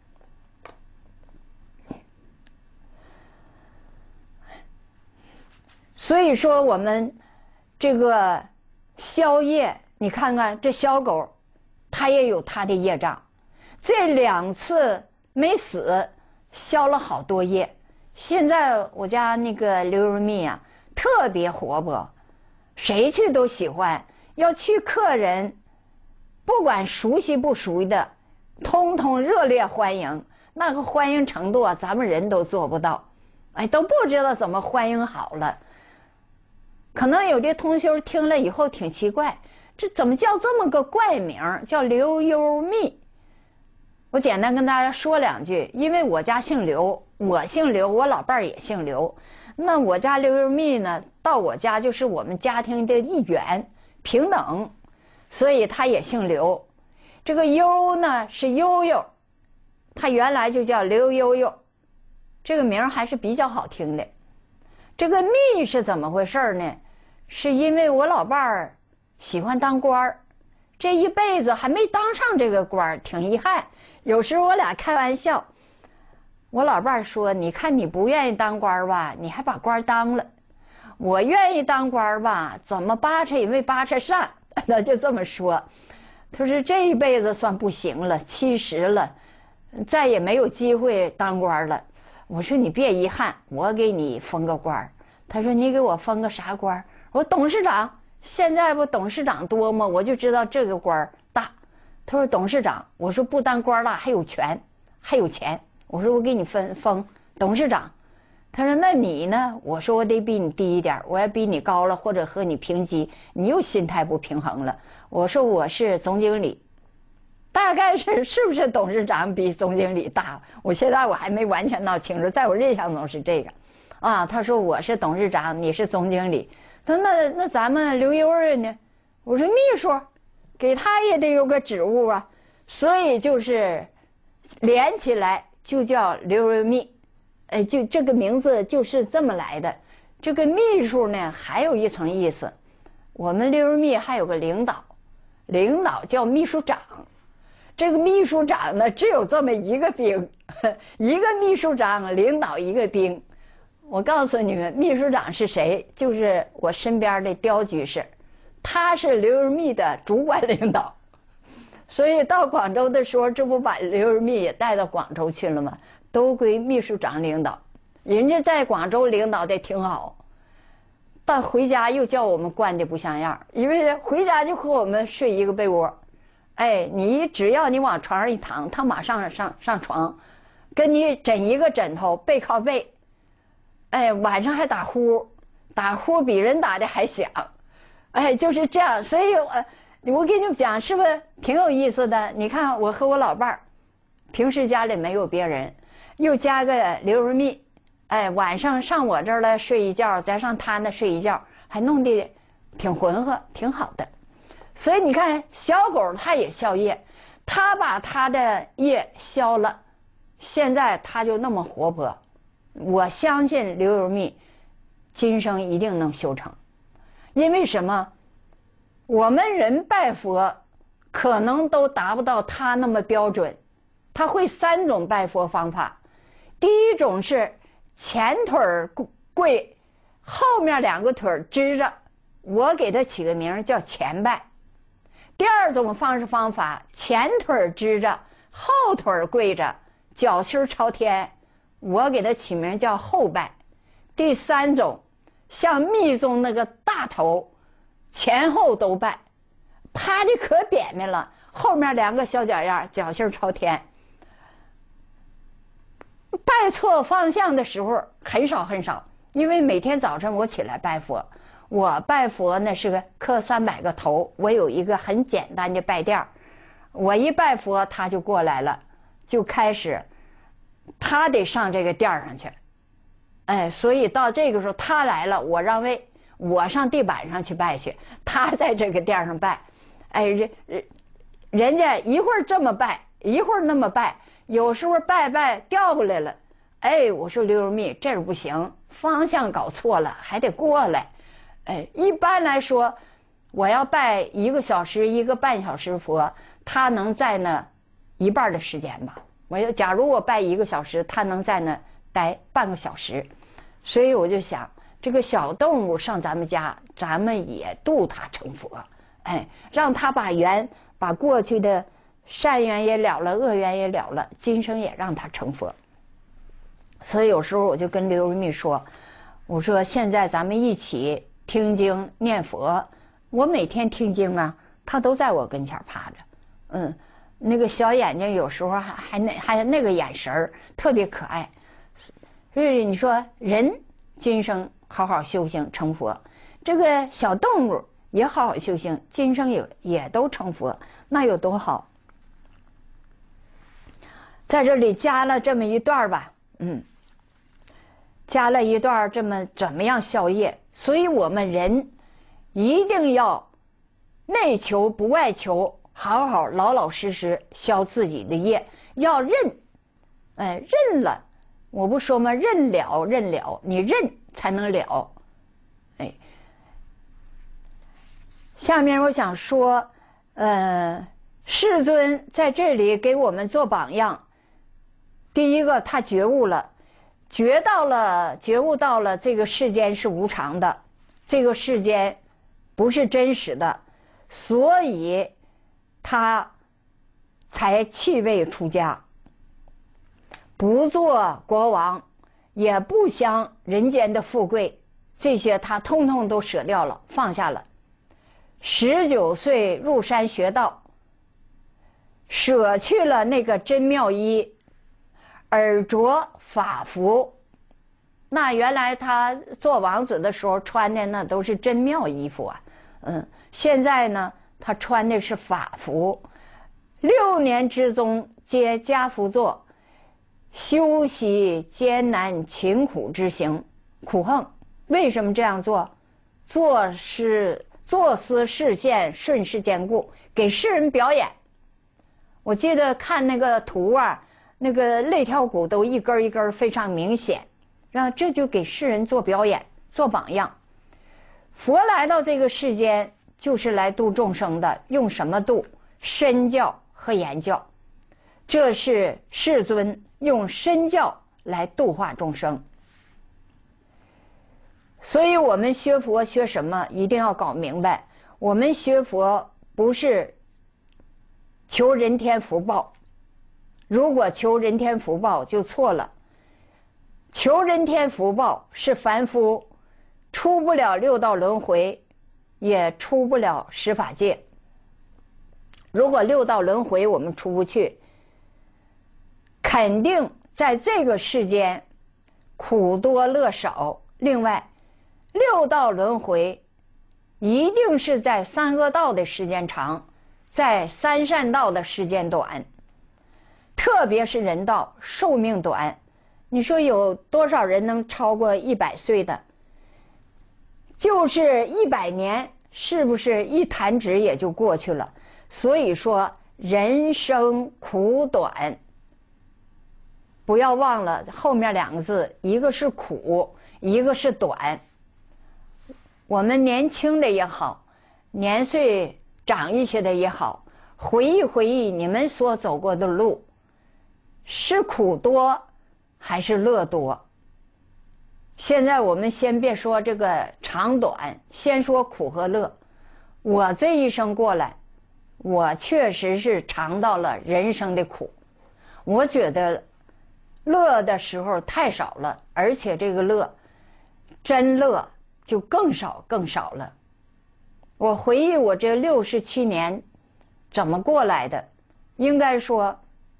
所以说我们这个消业，你看看这小狗，它也有它的业障。这2次没死，消了好多业。现在我家那个刘柔蜜啊，特别活泼，谁去都喜欢，要去客人，不管熟悉不熟悉的，通通热烈欢迎。那个欢迎程度啊，咱们人都做不到，哎，都不知道怎么欢迎好了。可能有的同学听了以后挺奇怪，这怎么叫这么个怪名，叫刘优蜜？我简单跟大家说2句，因为我家姓刘，我姓刘，我老伴儿也姓刘。那我家刘优蜜呢，到我家就是我们家庭的一员，平等，所以他也姓刘。这个悠呢是悠悠，他原来就叫刘悠悠，这个名还是比较好听的。这个蜜是怎么回事呢？是因为我老伴儿喜欢当官儿，这一辈子还没当上这个官儿，挺遗憾。有时候我俩开玩笑，我老伴儿说：“你看你不愿意当官儿吧，你还把官儿当了；我愿意当官儿吧，怎么扒扯也没扒扯上。”那就这么说。 他说这一辈子算不行了，70了，再也没有机会当官了。我说你别遗憾，我给你封个官。他说你给我封个啥官？我说董事长。现在不董事长多吗？我就知道这个官大。他说董事长，我说不当官大还有权，还有钱。我说我给你封董事长。他说那你呢？我说我得比你低一点，我要比你高了或者和你平级，你又心态不平衡了。我说我是总经理，大概是不是董事长比总经理大？我现在我还没完全闹清楚，在我印象中是这个。啊，他说我是董事长，你是总经理。他说那咱们刘幼儿呢？我说秘书，给他也得有个职务啊，所以就是连起来就叫刘润秘，就这个名字就是这么来的。这个秘书呢，还有一层意思，我们刘润秘还有个领导叫秘书长。这个秘书长呢，只有这么一个兵，一个秘书长领导一个兵。我告诉你们，秘书长是谁？就是我身边的刁居士，他是刘润秘的主管领导。所以到广州的时候，这不把刘润秘也带到广州去了吗？都归秘书长领导。人家在广州领导的挺好，但回家又叫我们惯的不像样，因为回家就和我们睡一个被窝。你只要你往床上一躺，他马上上床，跟你枕一个枕头，背靠背。晚上还打呼比人打的还响，就是这样。所以我给你们讲，是不是挺有意思的？你看我和我老伴儿，平时家里没有别人，又加个刘润秘，晚上上我这儿来睡一觉，再上他那睡一觉，还弄得挺浑和，挺好的。所以你看，小狗它也消业，它把它的业消了，现在它就那么活泼。我相信刘润秘今生一定能修成。因为什么？我们人拜佛可能都达不到他那么标准。他会3种拜佛方法。第一种是前腿跪，后面2个腿支着，我给他起个名叫前拜。第二种方法，前腿支着，后腿跪着，脚心朝天，我给他起名叫后拜。第3种，像密宗那个大头，前后都拜，趴的可扁面了，后面2个小脚丫，脚心朝天。拜错方向的时候很少，因为每天早晨我起来拜佛，我拜佛呢是个磕300个头，我有一个很简单的拜垫，我一拜佛他就过来了，就开始他得上这个垫上去。所以到这个时候他来了，我让位，我上地板上去拜去，他在这个垫上拜。人家一会儿这么拜，一会儿那么拜，有时候拜掉过来了。我说刘润秘，这儿不行，方向搞错了，还得过来。一般来说，我要拜1个小时1个半小时佛，他能在那1半的时间吧。假如我拜1个小时，他能在那待半个小时。所以我就想，这个小动物上咱们家，咱们也度它成佛。让他把过去的善缘也了了，恶缘也了了，今生也让他成佛。所以有时候我就跟刘润秘说，我说现在咱们一起听经念佛，我每天听经啊，他都在我跟前趴着。那个小眼睛有时候还那个眼神儿特别可爱。所以你说人今生好好修行成佛，这个小动物也好好修行，今生也都成佛，那有多好。在这里加了这么一段吧，加了一段这么怎么样消业。所以我们人一定要内求不外求，好好老老实实消自己的业，要认。认了，我不说吗？认了，你认才能了。下面我想说，世尊在这里给我们做榜样。第一个，他觉悟了，觉悟到了这个世间是无常的，这个世间不是真实的，所以他才弃位出家，不做国王，也不享人间的富贵，这些他通通都舍掉了，放下了。19岁入山学道，舍去了那个真妙衣，而着法服。那原来他做王子的时候穿的那都是真妙衣服啊，现在呢他穿的是法服。6年之中皆家服作，修习艰难勤苦之行，苦横。为什么这样做？做司示现，顺势兼顾，给世人表演。我记得看那个图啊，那个肋条骨都一根一根非常明显，这就给世人做表演，做榜样。佛来到这个世间就是来度众生的，用什么度？身教和言教。这是世尊用身教来度化众生。所以我们学佛学什么一定要搞明白，我们学佛不是求人天福报，如果求人天福报就错了。求人天福报是凡夫出不了6道轮回，也出不了十法界。如果6道轮回我们出不去，肯定在这个世间苦多乐少。另外6道轮回一定是在三恶道的时间长，在三善道的时间短，特别是人道寿命短。你说有多少人能超过100岁的？就是100年，是不是一弹指也就过去了？所以说人生苦短，不要忘了后面2个字，一个是苦，一个是短。我们年轻的也好，年岁长一些的也好，回忆回忆你们所走过的路，是苦多还是乐多？现在我们先别说这个长短，先说苦和乐。我这一生过来，我确实是尝到了人生的苦，我觉得乐的时候太少了，而且这个乐，真乐就更少更少了。我回忆我这67年怎么过来的，应该说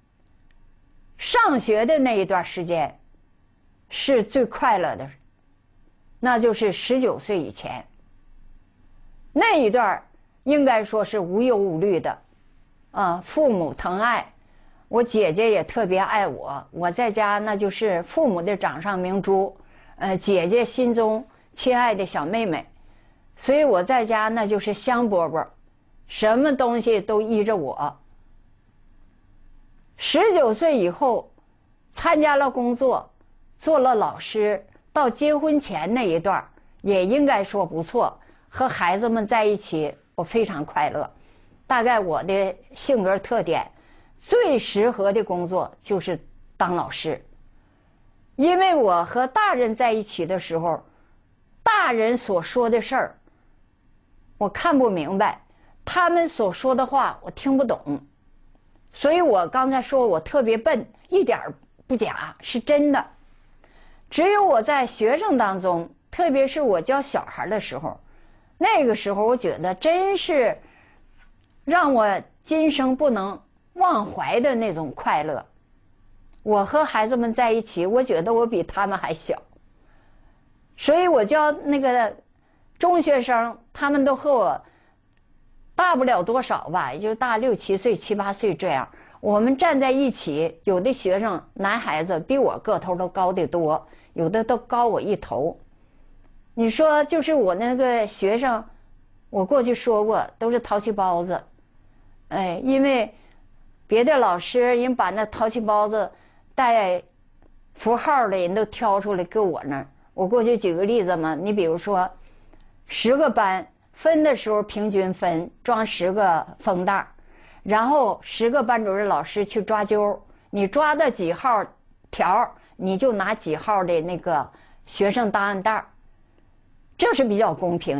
上学的那一段时间是最快乐的，那就是19岁以前。那一段应该说是无忧无虑的，父母疼爱，我姐姐也特别爱我，我在家那就是父母的掌上明珠，姐姐心中亲爱的小妹妹，所以我在家那就是香饽饽，什么东西都依着我。19岁以后参加了工作，做了老师，到结婚前那一段也应该说不错，和孩子们在一起我非常快乐。大概我的性格特点，最适合的工作就是当老师，因为我和大人在一起的时候，大人所说的事儿我看不明白，他们所说的话我听不懂，所以我刚才说我特别笨，一点不假，是真的。只有我在学生当中，特别是我教小孩的时候，那个时候我觉得真是让我今生不能忘怀的那种快乐。我和孩子们在一起，我觉得我比他们还小，所以我教那个中学生，他们都和我大不了多少吧，也就大6、7岁、7、8岁这样。我们站在一起，有的学生男孩子比我个头都高得多，有的都高我一头。你说就是我那个学生，我过去说过都是淘气包子，因为别的老师人把那淘气包子带符号的人都挑出来搁我那儿。我过去举个例子嘛，你比如说10个班分的时候平均分，装10个封袋，然后10个班主任老师去抓阄，你抓到几号条你就拿几号的那个学生档案袋，这是比较公平的。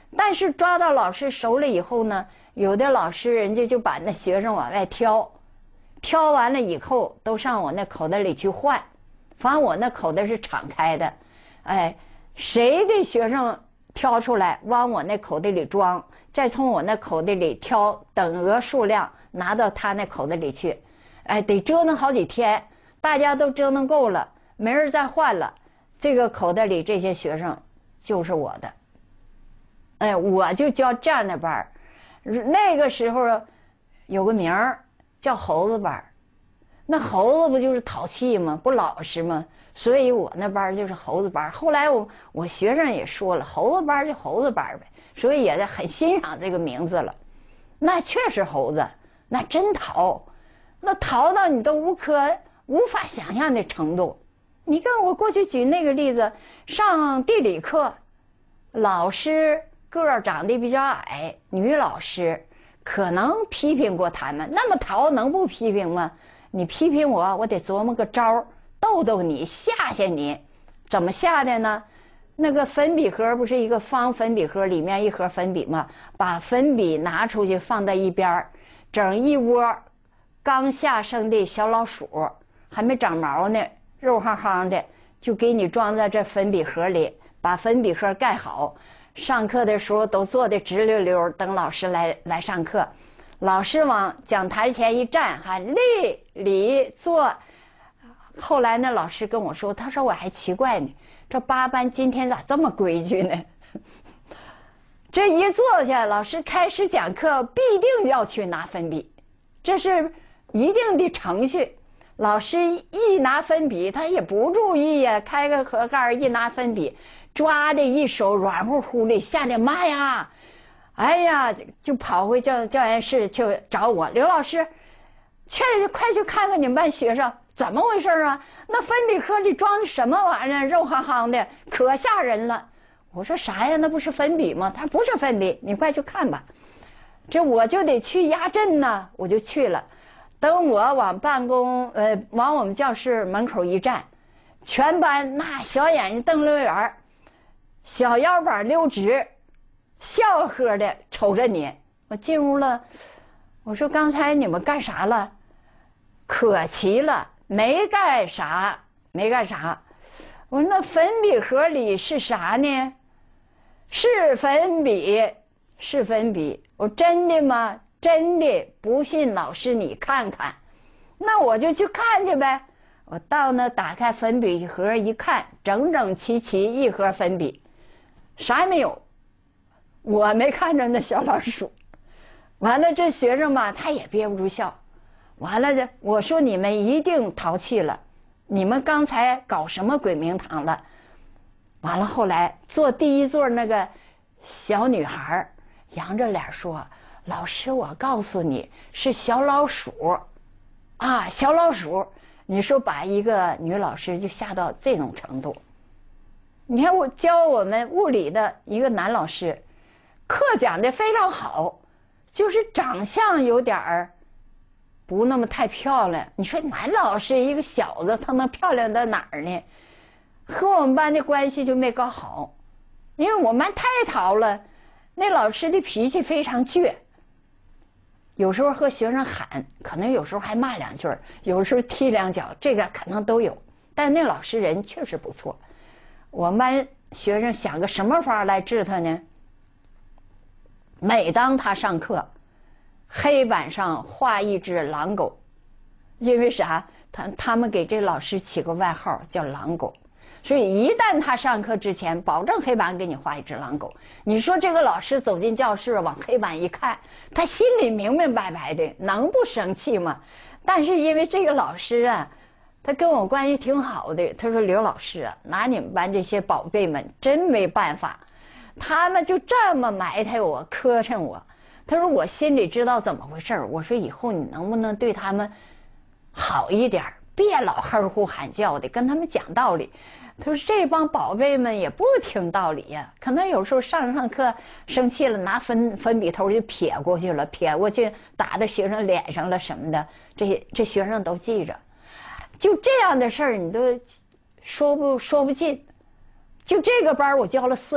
但是抓到老师手里以后呢，有的老师人家就把那学生往外挑，挑完了以后都上我那口袋里去换，反正我那口袋是敞开的，哎，谁的学生挑出来往我那口袋里装，再从我那口袋里挑等额数量拿到他那口袋里去，哎，得折腾好几天，大家都折腾够了，没人再换了，这个口袋里这些学生就是我的。哎，我就教这样的班儿。那个时候有个名儿叫猴子班儿，那猴子不就是淘气吗？不老实吗？所以我那班就是猴子班。后来我学生也说了，猴子班就猴子班呗，所以也很欣赏这个名字了。那确实猴子，那真淘，那淘到你都无法想象的程度。你看我过去举那个例子，上地理课，老师个儿长得比较矮，女老师可能批评过他们，那么淘能不批评吗？你批评我，我得琢磨个招儿，逗逗你，吓吓你。怎么吓的呢？那个粉笔盒不是一个方粉笔盒，里面一盒粉笔吗？把粉笔拿出去放在一边，整一窝刚下生的小老鼠，还没长毛呢，肉夯夯的，就给你装在这粉笔盒里，把粉笔盒盖好。上课的时候都坐得直溜溜，等老师来上课。老师往讲台前一站，还立礼坐。后来那老师跟我说，他说我还奇怪呢，这8班今天咋这么规矩呢？这一坐下，老师开始讲课，必定要去拿粉笔，这是一定的程序。老师一拿粉笔，他也不注意呀，开个盒盖一拿粉笔，抓的一手软乎乎的，吓得妈呀！哎呀，就跑回教研室去找我，刘老师，快去看看你们班学生怎么回事啊？那粉笔盒里装的什么玩意儿？肉夯夯的，可吓人了。我说啥呀？那不是粉笔吗？他不是粉笔，你快去看吧。这我就得去压阵呢，我就去了。等我往往我们教室门口一站，全班那小眼睛瞪溜圆，小腰板溜直，笑呵的瞅着你。我进屋了，我说刚才你们干啥了？可奇了，没干啥。我说那粉笔盒里是啥呢？是粉笔。我真的吗？真的，不信老师你看看。那我就去看去呗。我到那打开粉笔盒一看，整整齐齐一盒粉笔，啥也没有。我没看着那小老鼠。完了，这学生嘛，他也憋不住笑。完了，我说你们一定淘气了，你们刚才搞什么鬼名堂了？完了，后来坐第一座那个小女孩扬着脸说，老师，我告诉你，是小老鼠啊，小老鼠。你说把一个女老师就吓到这种程度。你看我教我们物理的一个男老师，课讲得非常好，就是长相有点儿不那么太漂亮。你说男老师一个小子，他能漂亮到哪儿呢？和我们班的关系就没搞好，因为我们班太淘了，那老师的脾气非常倔。有时候和学生喊，可能有时候还骂两句，有时候踢两脚，这个可能都有。但是那老师人确实不错。我们班学生想个什么法来治他呢？每当他上课，黑板上画一只狼狗，因为啥？他们给这老师起个外号叫狼狗。所以一旦他上课之前，保证黑板给你画一只狼狗。你说这个老师走进教室，往黑板一看，他心里明明白白的，能不生气吗？但是因为这个老师啊，他跟我关系挺好的，他说刘老师啊，拿你们班这些宝贝们真没办法，他们就这么埋汰我，磕碜我。他说我心里知道怎么回事，我说以后你能不能对他们好一点，别老哼呼喊叫的，跟他们讲道理。他说这帮宝贝们也不听道理呀，可能有时候上课生气了，拿粉笔头就撇过去了，撇过去打到学生脸上了什么的，这学生都记着。就这样的事儿你都说不尽。就这个班我教了4年，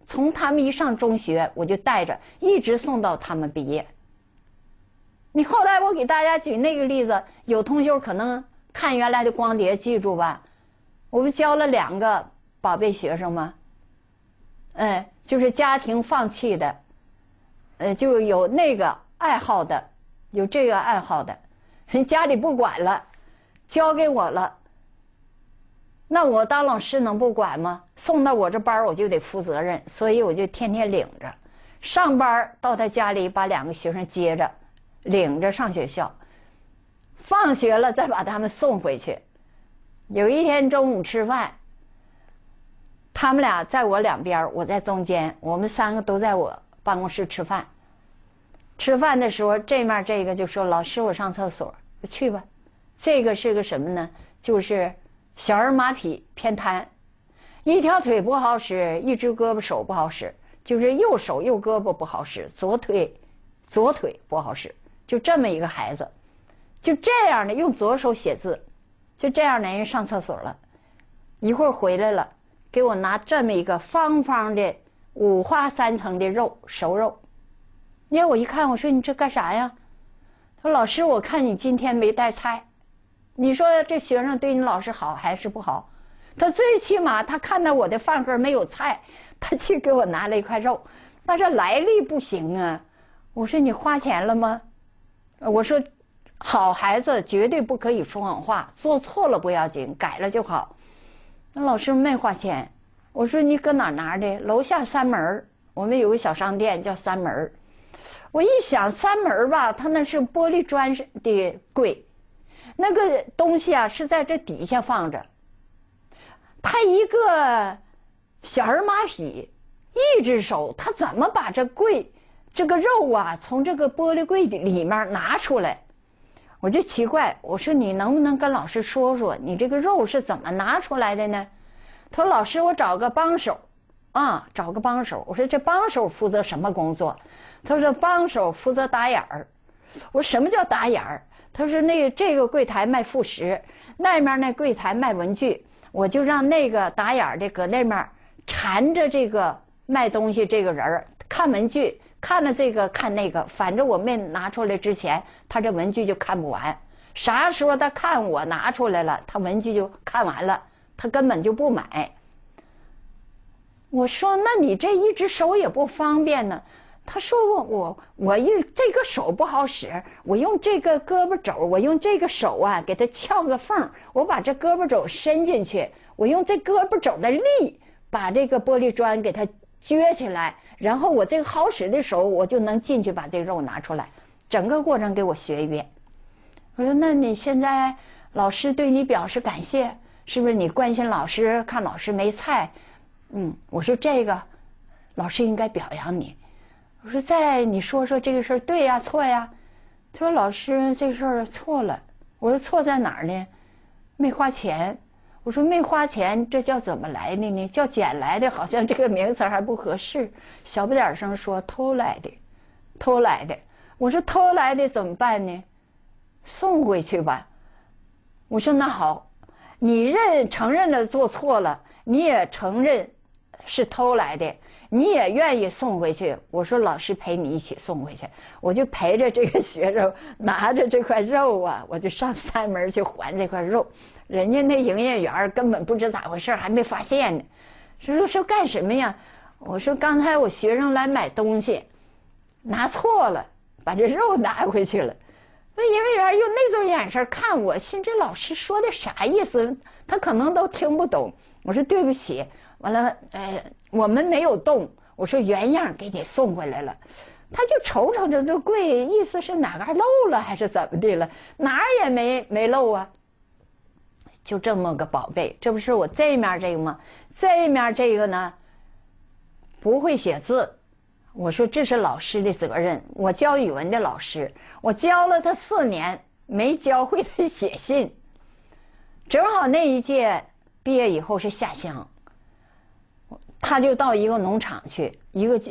从他们一上中学，我就带着，一直送到他们毕业。你后来我给大家举那个例子，有同学可能看原来的光碟记住吧？我不教了2个宝贝学生吗？就是家庭放弃的，就有那个爱好的，有这个爱好的，家里不管了，交给我了。那我当老师能不管吗？送到我这班我就得负责任，所以我就天天领着，上班到他家里把2个学生接着，领着上学校，放学了再把他们送回去。有一天中午吃饭，他们俩在我两边，我在中间，我们3个都在我办公室吃饭。吃饭的时候，这面这个就说：“老师，我上厕所。”我去吧。这个是个什么呢？就是小儿麻痹偏瘫，一条腿不好使，一只胳膊手不好使，就是右手右胳膊不好使，左腿不好使，就这么一个孩子。就这样的用左手写字，就这样的人上厕所了，一会儿回来了，给我拿这么一个方方的5花3层的肉，熟肉。因为我一看，我说：“你这干啥呀？”他说：“老师，我看你今天没带菜，你说这学生对你老师好还是不好？”他最起码他看到我的饭盒没有菜，他去给我拿了一块肉，但是来历不行啊。我说：“你花钱了吗？”我说：“好孩子绝对不可以说谎话，做错了不要紧，改了就好。”那老师没花钱。我说：“你搁哪拿的？”楼下3门，我们有个小商店叫3门。我一想3门吧，它那是玻璃砖的柜，那个东西啊是在这底下放着。他一个小儿麻痹，一只手，他怎么把这个肉啊从这个玻璃柜里面拿出来？我就奇怪，我说：“你能不能跟老师说说，你这个肉是怎么拿出来的呢？”他说：“老师，我找个帮手。”找个帮手。我说：“这帮手负责什么工作？”他说：“帮手负责打眼儿。”我说：“什么叫打眼儿？”他说：“这个柜台卖副食，那面那柜台卖文具，我就让那个打眼儿的搁那面缠着这个卖东西这个人看文具，看了这个看那个，反正我没拿出来之前，他这文具就看不完。啥时候他看我拿出来了，他文具就看完了，他根本就不买。”我说：“那你这一只手也不方便呢。”他说：“我用这个手不好使，我用这个胳膊肘，我用这个手啊给它撬个缝，我把这胳膊肘伸进去，我用这胳膊肘的力把这个玻璃砖给它撅起来，然后我这个好使的手我就能进去把这肉拿出来，整个过程给我学一遍。”我说：“那你现在老师对你表示感谢，是不是你关心老师，看老师没菜？”我说：“这个老师应该表扬你。”我说：“你说说这个事儿对呀错呀？”他说：“老师，这事儿错了。”我说：“错在哪儿呢？”没花钱。我说：“没花钱，这叫怎么来的呢？叫捡来的，好像这个名词还不合适。”小不点声说：“偷来的，偷来的。”我说：“偷来的怎么办呢？送回去吧。”我说：“那好，你承认了做错了，你也承认是偷来的，你也愿意送回去。”我说：“老师陪你一起送回去。”我就陪着这个学生拿着这块肉啊，我就上3门去还这块肉。人家那营业员根本不知咋回事，还没发现呢。说干什么呀？我说：“刚才我学生来买东西，拿错了，把这肉拿回去了。”那营业员用那种眼神看我，心这老师说的啥意思？他可能都听不懂。我说：“对不起。”完了，我们没有动。我说：“原样给你送回来了。”他就瞅瞅着这柜，意思是哪嘎漏了还是怎么的了？哪儿也没漏啊。就这么个宝贝，这不是我这面这个吗？这面这个呢，不会写字。我说这是老师的责任。我教语文的老师，我教了他4年，没教会他写信。正好那一届毕业以后是下乡，他就到一个农场去，一个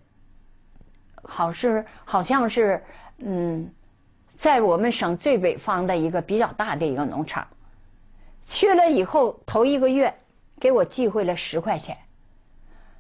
好像是在我们省最北方的一个比较大的一个农场。去了以后头1个月给我寄回了10块钱。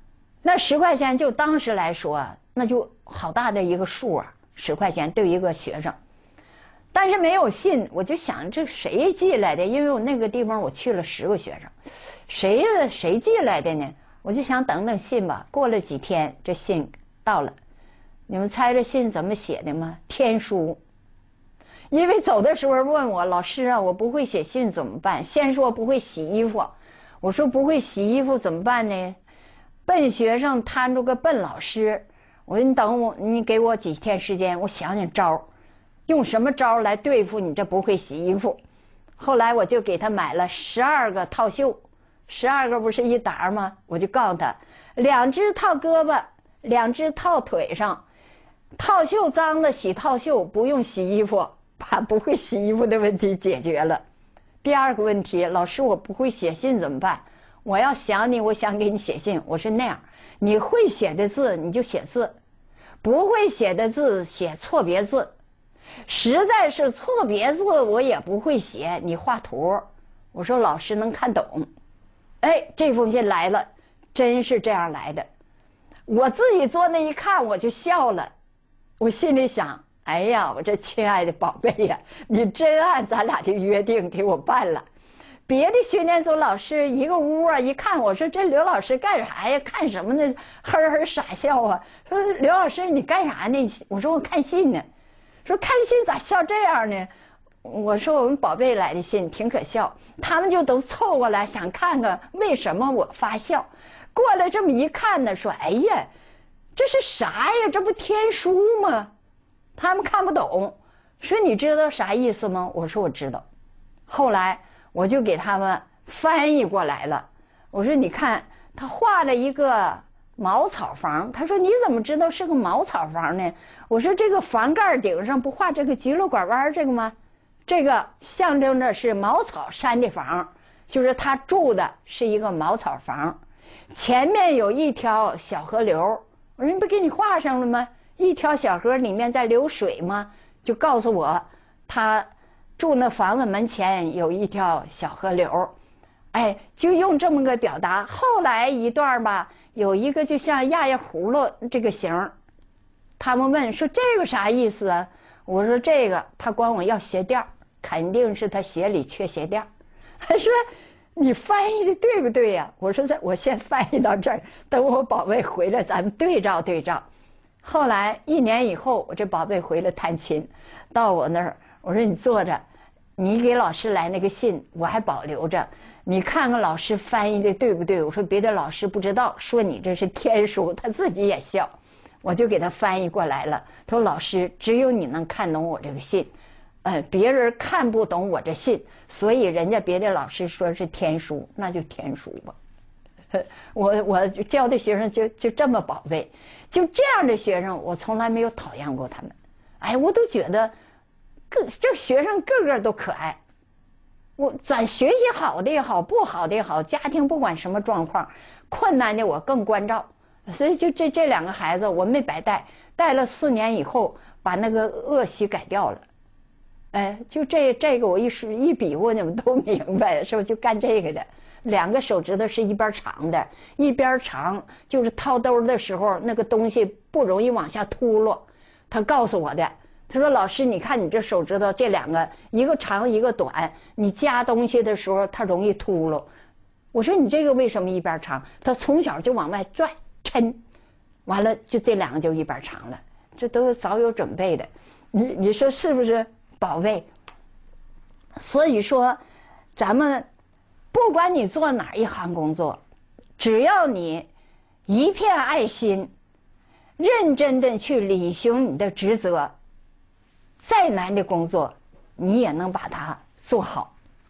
那10块钱就当时来说，那就好大的一个数啊，10块钱对一个学生。但是没有信，我就想这谁寄来的？因为我那个地方我去了10个学生，谁寄来的呢？我就想等等信吧。过了几天，这信到了。你们猜这信怎么写的吗？天书。因为走的时候问我老师啊，我不会写信怎么办？先说不会洗衣服，我说不会洗衣服怎么办呢？笨学生摊着个笨老师，我说你等我，你给我几天时间，我想想招，用什么招来对付你这不会洗衣服。后来我就给他买了12个套袖，12个不是一沓吗？我就告诉他，2只套胳膊，2只套腿上，套袖脏的洗套袖，不用洗衣服，把不会洗衣服的问题解决了。第2个问题，老师我不会写信怎么办？我要想你，我想给你写信。我是那样，你会写的字你就写字，不会写的字写错别字，实在是错别字我也不会写，你画图。我说老师能看懂。哎，这封信来了，真是这样来的。我自己坐那一看我就笑了，我心里想，哎呀，我这亲爱的宝贝呀，你真按咱俩的约定给我办了。别的训练组老师一个屋啊，一看我说这刘老师干啥呀？看什么呢？呵呵傻笑啊。说刘老师你干啥呢？我说我看信呢。说看信咋笑这样呢？我说我们宝贝来的信挺可笑，他们就都凑过来想看看为什么我发笑。过来这么一看呢，说哎呀，这是啥呀？这不天书吗？他们看不懂，说你知道啥意思吗？我说我知道。后来我就给他们翻译过来了。我说你看他画了一个茅草房，他说你怎么知道是个茅草房呢？我说这个房盖顶上不画这个橘楼拐弯这个吗？这个象征着是茅草山的房，就是他住的是一个茅草房，前面有一条小河流。我说你不给你画上了吗？一条小河里面在流水吗？就告诉我他住那房子门前有一条小河流。哎，就用这么个表达。后来一段吧，有一个就像压压葫芦这个形，他们问说这个啥意思啊？我说这个他管我要鞋垫，肯定是他鞋里缺鞋垫。他说你翻译的对不对呀？我说我先翻译到这儿，等我宝贝回来咱们对照对照。后来1年以后，我这宝贝回来探亲，到我那儿，我说你坐着，你给老师来那个信我还保留着，你看看老师翻译的对不对。我说别的老师不知道，说你这是天书，他自己也笑。我就给他翻译过来了。他说老师只有你能看懂我这个信，别人看不懂我这信，所以人家别的老师说是天书，那就天书吧。我教的学生就这么宝贝，就这样的学生我从来没有讨厌过他们。哎，我都觉得这学生个个都可爱。咱学习好的也好，不好的也好，家庭不管什么状况，困难的我更关照。所以就这2个孩子我没白带了4年以后把那个恶习改掉了。哎，就这个我一比划你们都明白，是不是就干这个的？2个手指头是一边长的，一边长就是掏兜的时候那个东西不容易往下秃噜。他告诉我的，他说老师你看你这手指头这2个，一个长一个短，你夹东西的时候它容易秃噜。我说你这个为什么一边长？他从小就往外拽抻，完了就这2个就一边长了，这都是早有准备的。你说是不是宝贝？所以说咱们不管你做哪一行工作，只要你一片爱心，认真的去履行你的职责，再难的工作你也能把它做好。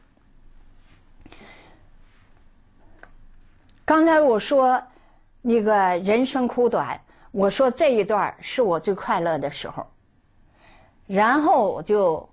刚才我说那个人生苦短，我说这一段是我最快乐的时候。然后我就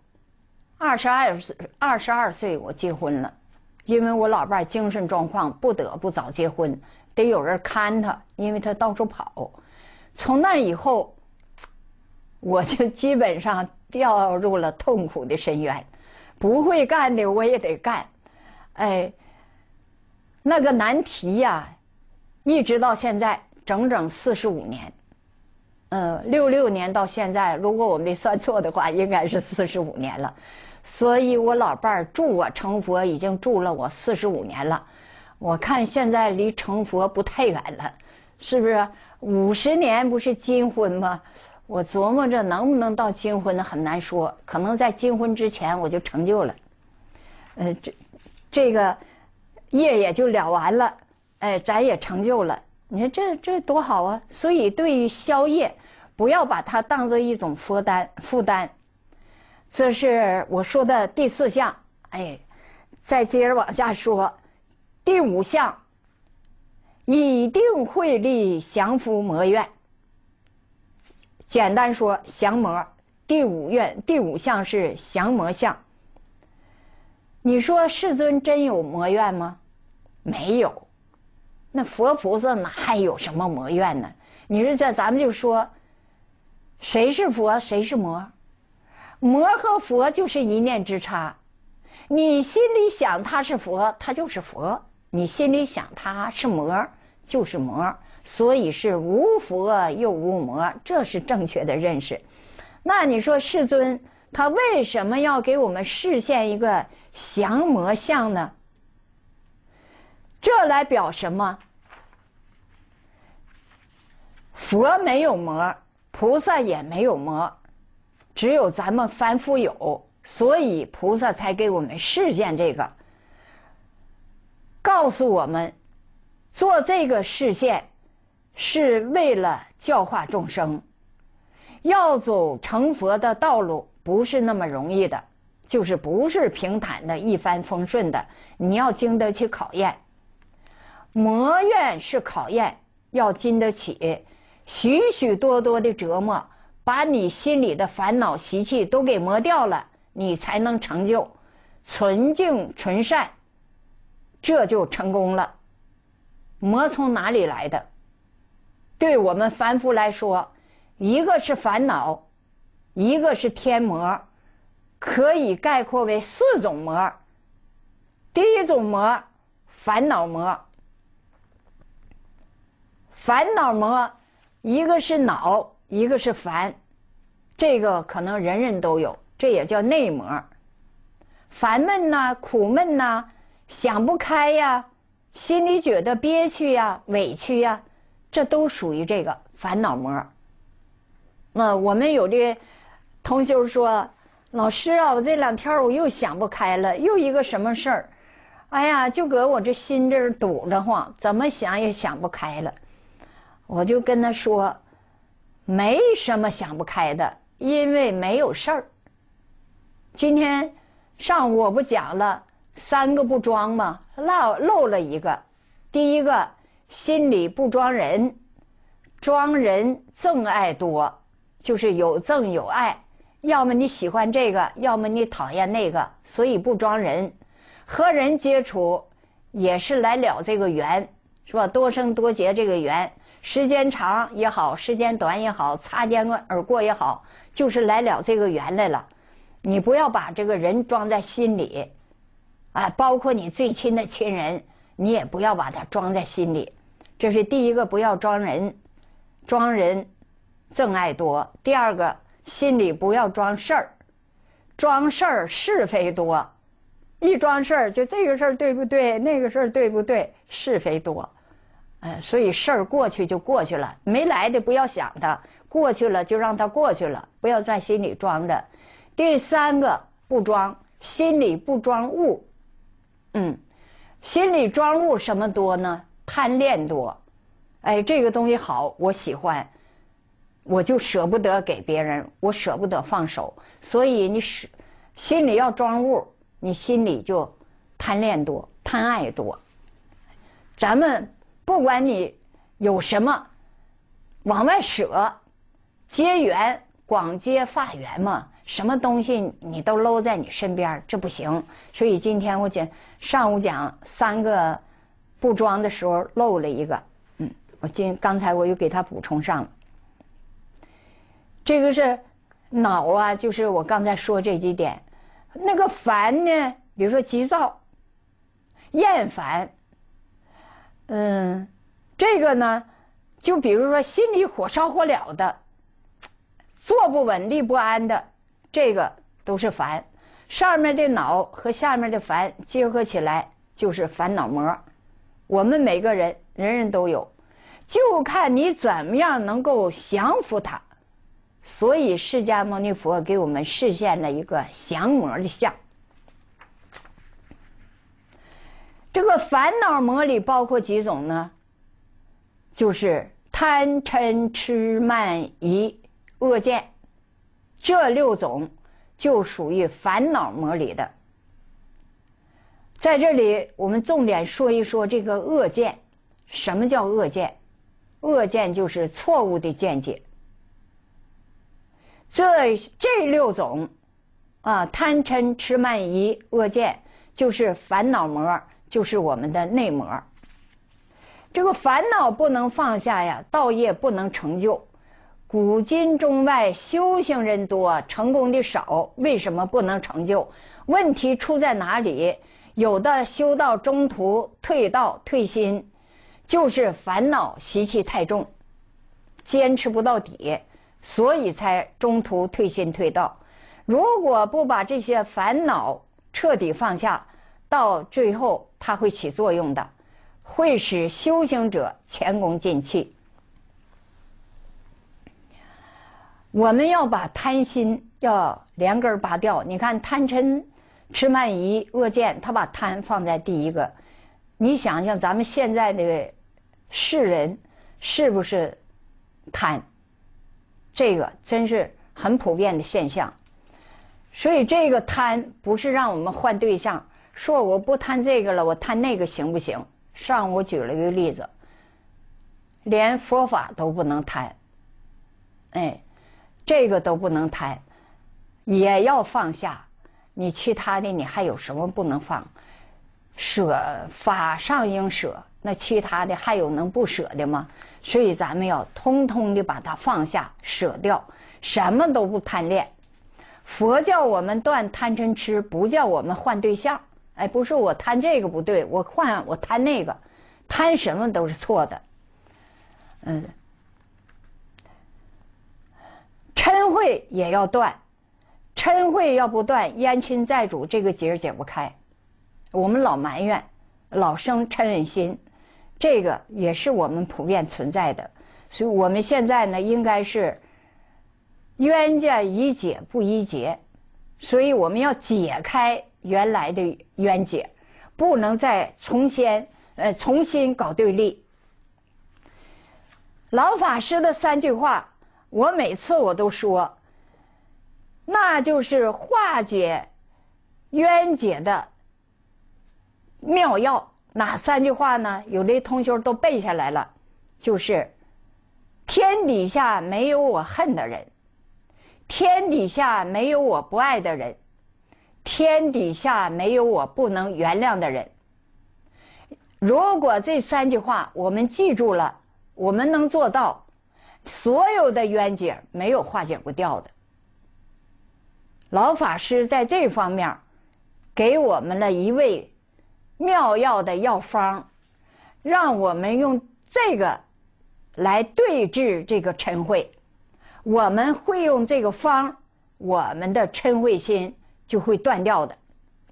22岁我结婚了，因为我老伴精神状况不得不早结婚，得有人看他，因为他到处跑。从那以后我就基本上掉入了痛苦的深渊，不会干的我也得干。哎，那个难题呀，一直到现在整整45年。66年到现在，如果我没算错的话，应该是45年了。所以我老伴儿助我成佛，已经助了我45年了。我看现在离成佛不太远了，是不是？50年不是金婚吗？我琢磨着能不能到金婚很难说，可能在金婚之前我就成就了。这个业也就了完了，咱也成就了。你说这多好啊！所以对于消业，不要把它当做一种负担。这是我说的第4项。再接着往下说，第5项，以定慧力降伏魔怨。简单说，降魔。第5项是降魔相。你说世尊真有魔怨吗？没有。那佛菩萨哪还有什么魔怨呢？你说这咱们就说，谁是佛，谁是魔？魔和佛就是一念之差。你心里想他是佛，他就是佛；你心里想他是魔，就是魔。所以是无佛又无魔，这是正确的认识。那你说世尊他为什么要给我们示现一个降魔相呢？这来表什么？佛没有魔，菩萨也没有魔，只有咱们凡夫有，所以菩萨才给我们示现这个，告诉我们做这个示现是为了教化众生。要走成佛的道路不是那么容易的，就是不是平坦的一帆风顺的，你要经得起考验。魔怨是考验，要经得起许许多多的折磨，把你心里的烦恼习气都给磨掉了，你才能成就纯净纯善，这就成功了。魔从哪里来的？对我们凡夫来说，一个是烦恼，一个是天魔，可以概括为4种魔。第一种魔，烦恼魔。烦恼魔，一个是恼，一个是烦，这个可能人人都有，这也叫内魔。烦闷呐，苦闷呐，想不开呀，心里觉得憋屈呀，委屈呀，这都属于这个烦恼魔。那我们有的同学说，老师啊，我这2天我又想不开了，又一个什么事儿，哎呀，就搁我这心这儿堵着慌，怎么想也想不开了。我就跟他说，没什么想不开的，因为没有事儿。今天上午我不讲了3个不装吗？漏了一个。第一个，心里不装人，装人憎爱多，就是有憎有爱，要么你喜欢这个，要么你讨厌那个，所以不装人。和人接触也是来了这个缘，是吧？多生多劫这个缘，时间长也好，时间短也好，擦肩而过也好，就是来了这个缘来了。你不要把这个人装在心里，包括你最亲的亲人，你也不要把它装在心里。这是第一个，不要装人，装人憎爱多。第二个，心里不要装事儿，装事儿是非多。一装事儿就这个事儿对不对，那个事儿对不对，是非多。所以事儿过去就过去了，没来的不要想它，过去了就让它过去了，不要在心里装着。第3个，不装，心里不装物。心里装物什么多呢？贪恋多。这个东西好，我喜欢，我就舍不得给别人，我舍不得放手，所以你心里要装物，你心里就贪恋多，贪爱多。咱们不管你有什么，往外舍，结缘，广结法缘嘛，什么东西你都搂在你身边，这不行。所以今天我上午讲3个不装的时候漏了一个，刚才我又给他补充上了。这个是恼啊，就是我刚才说这几点。那个烦呢，比如说急躁、厌烦，这个呢就比如说心里火烧火燎的，坐不稳立不安的，这个都是烦。上面的恼和下面的烦结合起来就是烦恼魔。我们每个人人人都有，就看你怎么样能够降服它。所以释迦牟尼佛给我们示现了一个降魔的相。这个烦恼魔里包括几种呢？就是贪嗔痴慢疑恶见，这6种就属于烦恼魔里的。在这里我们重点说一说这个恶见。什么叫恶见？恶见就是错误的见解。这6种贪嗔痴慢疑恶见就是烦恼魔，就是我们的内魔。这个烦恼不能放下呀，道业不能成就。古今中外修行人多，成功的少，为什么不能成就？问题出在哪里？有的修到中途退道退心，就是烦恼习气太重，坚持不到底，所以才中途退心退道。如果不把这些烦恼彻底放下，到最后它会起作用的，会使修行者前功尽弃。我们要把贪心要连根拔掉。你看贪嗔痴慢疑恶见，他把贪放在第一个。你想想咱们现在的世人是不是贪？这个真是很普遍的现象。所以这个贪不是让我们换对象，说我不贪这个了，我贪那个行不行？上午我举了一个例子，连佛法都不能贪，这个都不能贪，也要放下。你其他的你还有什么不能放？舍，法上应舍，那其他的还有能不舍的吗？所以咱们要通通的把它放下，舍掉，什么都不贪恋。佛叫我们断贪嗔痴，不叫我们换对象。不是我贪这个不对，我贪那个，贪什么都是错的。嗔恚也要断，嗔恚要不断，冤亲债主这个结解不开。我们老埋怨，老生嗔恨心，这个也是我们普遍存在的。所以我们现在呢，应该是冤家宜解不宜结，所以我们要解开原来的冤结，不能再重新搞对立。老法师的3句话，我每次我都说，那就是化解冤结的妙药。哪3句话呢？有的同学都背下来了，就是天底下没有我恨的人，天底下没有我不爱的人，天底下没有我不能原谅的人。如果这3句话我们记住了，我们能做到，所有的冤结没有化解不掉的。老法师在这方面给我们了一味妙药的药方，让我们用这个来对治这个嗔恚。我们会用这个方，我们的嗔恚心就会断掉的。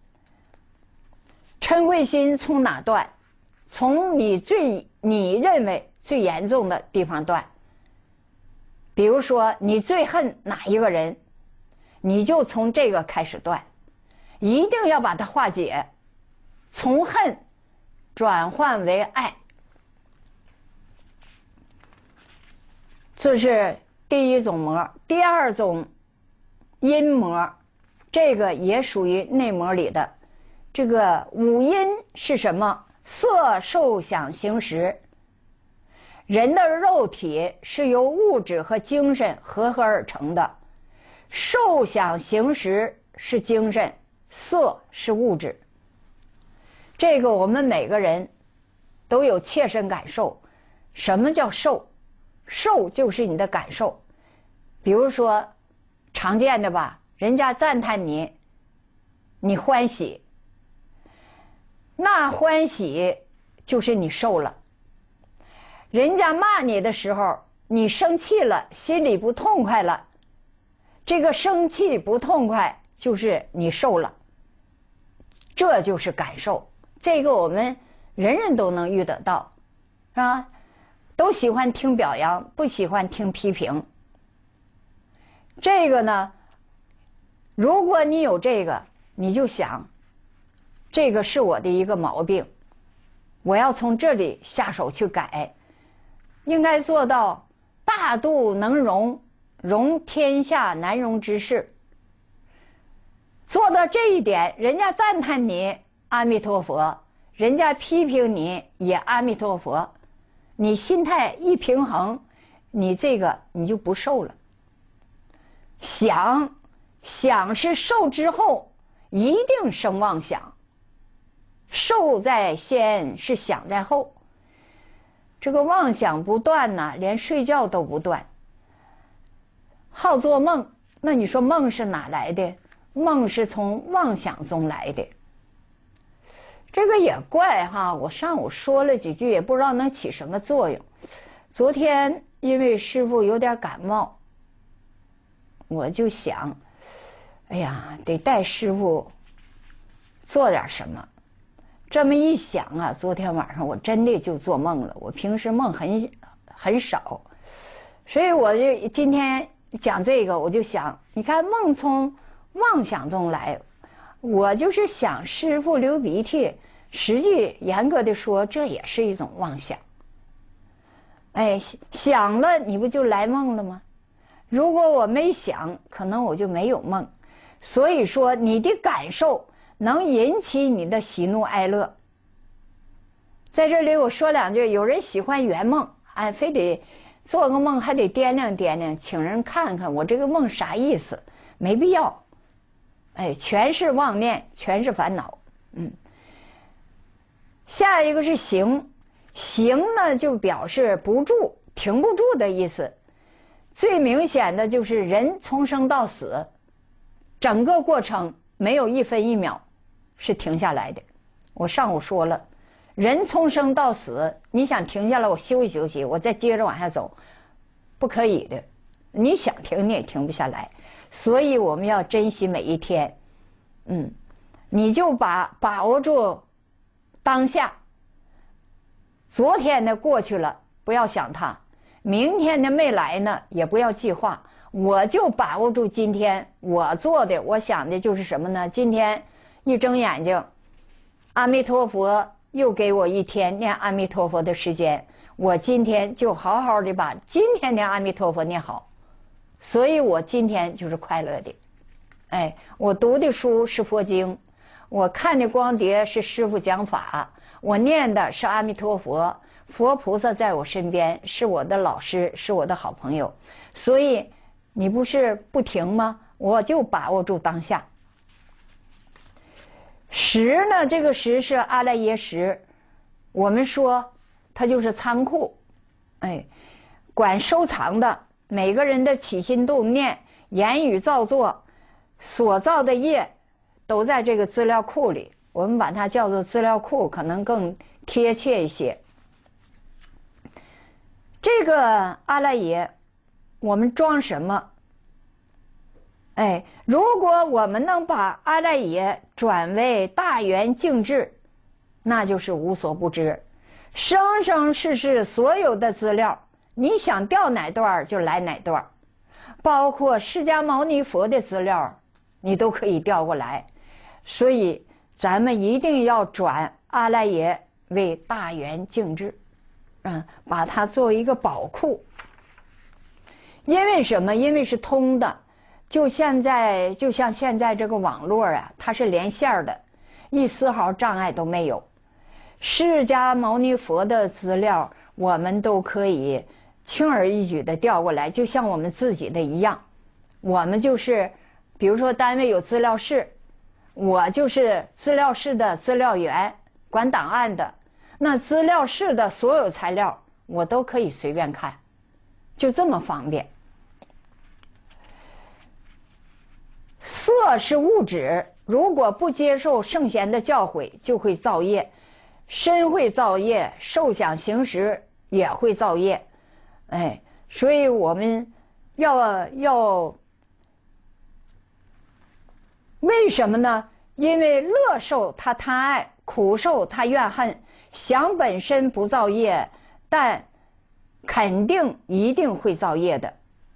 嗔恚心从哪断？从你认为最严重的地方断。比如说你最恨哪一个人，你就从这个开始断，一定要把它化解，从恨转换为爱。这是第一种魔。第2种阴魔，这个也属于内魔里的。这个五阴是什么？色受想行识。人的肉体是由物质和精神合而成的，受想行识是精神，色是物质。这个我们每个人都有切身感受。什么叫受？受就是你的感受。比如说常见的吧，人家赞叹你，你欢喜，那欢喜就是你受了。 人家骂你的时候，你生气了，心里不痛快了，这个生气不痛快就是你受了，这就是感受。这个我们人人都能遇得到，是吧？都喜欢听表扬，不喜欢听批评。这个呢，如果你有这个，你就想，这个是我的一个毛病，我要从这里下手去改，应该做到大度能容，容天下难容之事。做到这一点，人家赞叹你，阿弥陀佛；人家批评你，也阿弥陀佛。你心态一平衡，你这个你就不受了。想是受之后一定生妄想，受在先，是想在后。这个妄想不断呢，连睡觉都不断。好做梦，那你说梦是哪来的？梦是从妄想中来的。这个也怪哈，我上午说了几句，也不知道能起什么作用。昨天因为师父有点感冒，我就想，哎呀，得带师父做点什么。这么一想啊，昨天晚上我真的就做梦了。我平时梦很少，所以我就今天讲这个，我就想，你看梦从妄想中来，我就是想师父流鼻涕，实际严格的说，这也是一种妄想。哎，想了你不就来梦了吗？如果我没想，可能我就没有梦。所以说，你的感受能引起你的喜怒哀乐。在这里我说两句，有人喜欢圆梦，哎，非得做个梦还得掂量掂量，请人看看我这个梦啥意思，没必要。哎，全是妄念，全是烦恼。下一个是行，行呢就表示不住、停不住的意思。最明显的就是人从生到死，整个过程没有一分一秒是停下来的。我上午说了，人从生到死，你想停下来我休息休息，我再接着往下走，不可以的。你想停你也停不下来，所以我们要珍惜每一天。你就把握住当下。昨天的过去了，不要想它；明天的没来呢，也不要计划。我就把握住今天，我做的，我想的就是什么呢？今天一睁眼睛，阿弥陀佛又给我一天念阿弥陀佛的时间，我今天就好好的把今天的阿弥陀佛念好，所以我今天就是快乐的。哎，我读的书是佛经，我看的光碟是师父讲法，我念的是阿弥陀佛，佛菩萨在我身边，是我的老师，是我的好朋友。所以你不是不停吗？我就把握住当下。识呢，这个识是阿赖耶识，我们说它就是仓库，哎，管收藏的每个人的起心动念、言语造作所造的业，都在这个资料库里。我们把它叫做资料库，可能更贴切一些。这个阿赖耶，我们装什么？哎，如果我们能把阿赖耶转为大圆净智，那就是无所不知。生生世世所有的资料，你想调哪段就来哪段，包括释迦牟尼佛的资料，你都可以调过来。所以咱们一定要转阿赖耶为大圆净智，把它作为一个宝库。因为什么？因为是通的，就像现在这个网络啊，它是连线的，一丝毫障碍都没有。释迦牟尼佛的资料，我们都可以轻而易举的调过来，就像我们自己的一样。我们就是，比如说单位有资料室，我就是资料室的资料员，管档案的。那资料室的所有材料，我都可以随便看，就这么方便。色是物质，如果不接受圣贤的教诲，就会造业，身会造业，受想行识也会造业。哎，所以我们要为什么呢？因为乐受他贪爱，苦受他怨恨，想本身不造业，但肯定一定会造业的。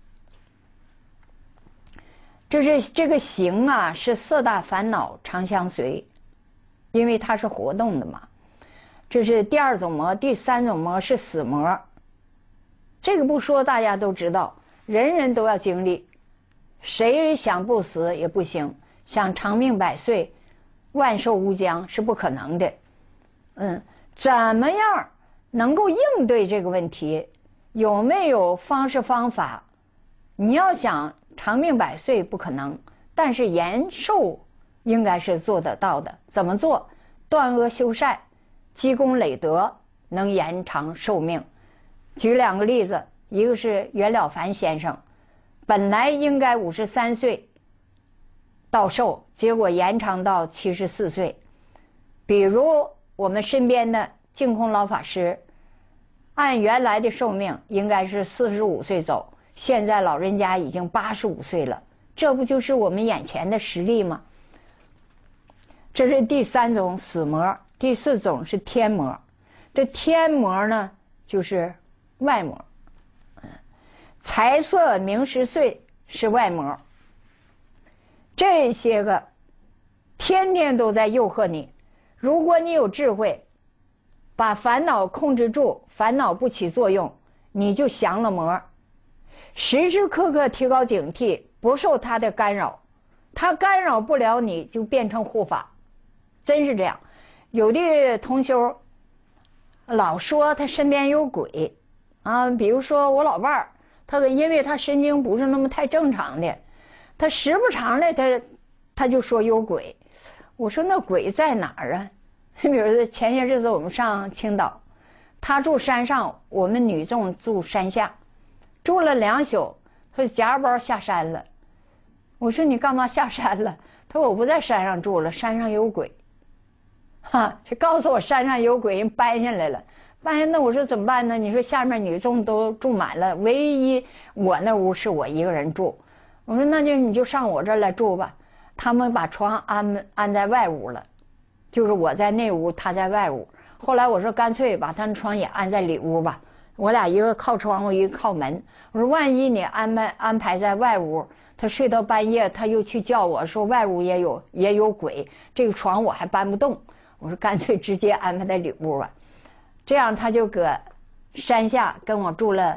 这个行啊，是四大烦恼常相随，因为它是活动的嘛。这是第二种魔，第三种魔是死魔。这个不说大家都知道，人人都要经历，谁想不死也不行，想长命百岁、万寿无疆是不可能的。怎么样能够应对这个问题？有没有方式方法？你要想长命百岁不可能，但是延寿应该是做得到的。怎么做？断恶修善，积功累德，能延长寿命。举两个例子，一个是袁了凡先生，本来应该53岁到寿，结果延长到74岁。比如我们身边的净空老法师，按原来的寿命应该是45岁走，现在老人家已经85岁了，这不就是我们眼前的实例吗？这是第三种死魔。第四种是天魔。这天魔呢，就是外魔。财色名食睡是外魔。这些个天天都在诱惑你，如果你有智慧，把烦恼控制住，烦恼不起作用，你就降了魔。时时刻刻提高警惕，不受它的干扰，它干扰不了你，就变成护法。真是这样。有的同修老说他身边有鬼啊，比如说我老伴儿，因为他神经不是那么太正常的，他时不常的他就说有鬼。我说那鬼在哪儿啊？比如说前些日子我们上青岛，他住山上，我们女众住山下，住了2宿，他就夹着包下山了。我说你干嘛下山了？他说我不在山上住了，山上有鬼。就告诉我山上有鬼，人搬下来了。搬下，那我说怎么办呢？你说下面女众都住满了，唯一我那屋是我一个人住。我说那就你就上我这儿来住吧。他们把床安在外屋了，就是我在内屋，他在外屋。后来我说干脆把他们床也安在里屋吧，我俩一个靠窗户，一个靠门。我说万一你安排在外屋，他睡到半夜，他又去叫我说外屋也有鬼，这个床我还搬不动。我说干脆直接安排在里屋吧。这样他就搁山下跟我住了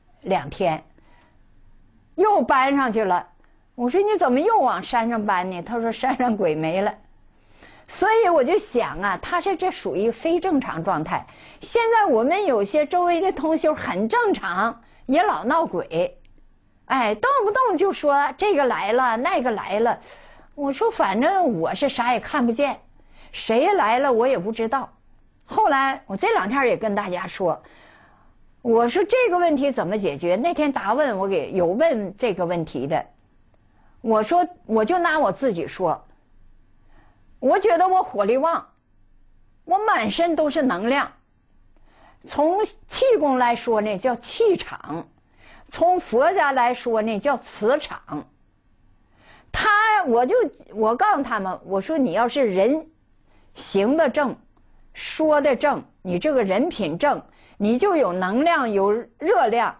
2天，又搬上去了。我说你怎么又往山上搬呢？他说山上鬼没了。所以我就想啊，这属于非正常状态。现在我们有些周围的同修很正常，也老闹鬼，动不动就说这个来了那个来了。我说反正我是啥也看不见，谁来了我也不知道。后来我这2天也跟大家说，我说这个问题怎么解决？那天答问我有问这个问题的，我说我就拿我自己说，我觉得我火力旺，我满身都是能量。从气功来说呢叫气场，从佛家来说呢叫磁场。我告诉他们，我说你要是人行得正，说得正，你这个人品正，你就有能量有热量，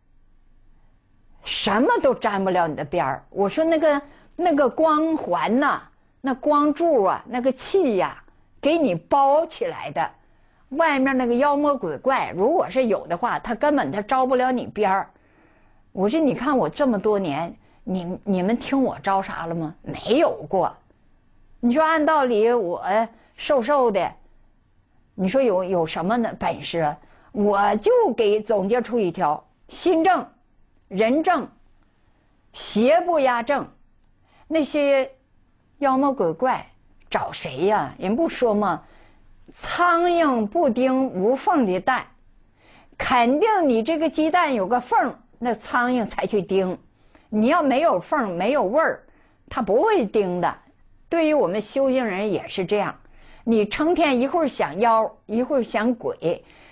什么都沾不了你的边儿。我说那个光环呐，那光柱啊，那个气呀，给你包起来的。外面那个妖魔鬼怪，如果是有的话，他根本招不了你边儿。我说你看我这么多年，你们听我招啥了吗？没有过。你说按道理我瘦的，你说有什么呢本事啊？我就给总结出一条：心正、人正、邪不压正。那些妖魔鬼怪找谁呀？人不说吗？苍蝇不叮无缝的蛋，肯定你这个鸡蛋有个缝，那苍蝇才去叮。你要没有缝没有味儿，它不会叮的。对于我们修行人也是这样，你成天一会儿想妖一会儿想鬼，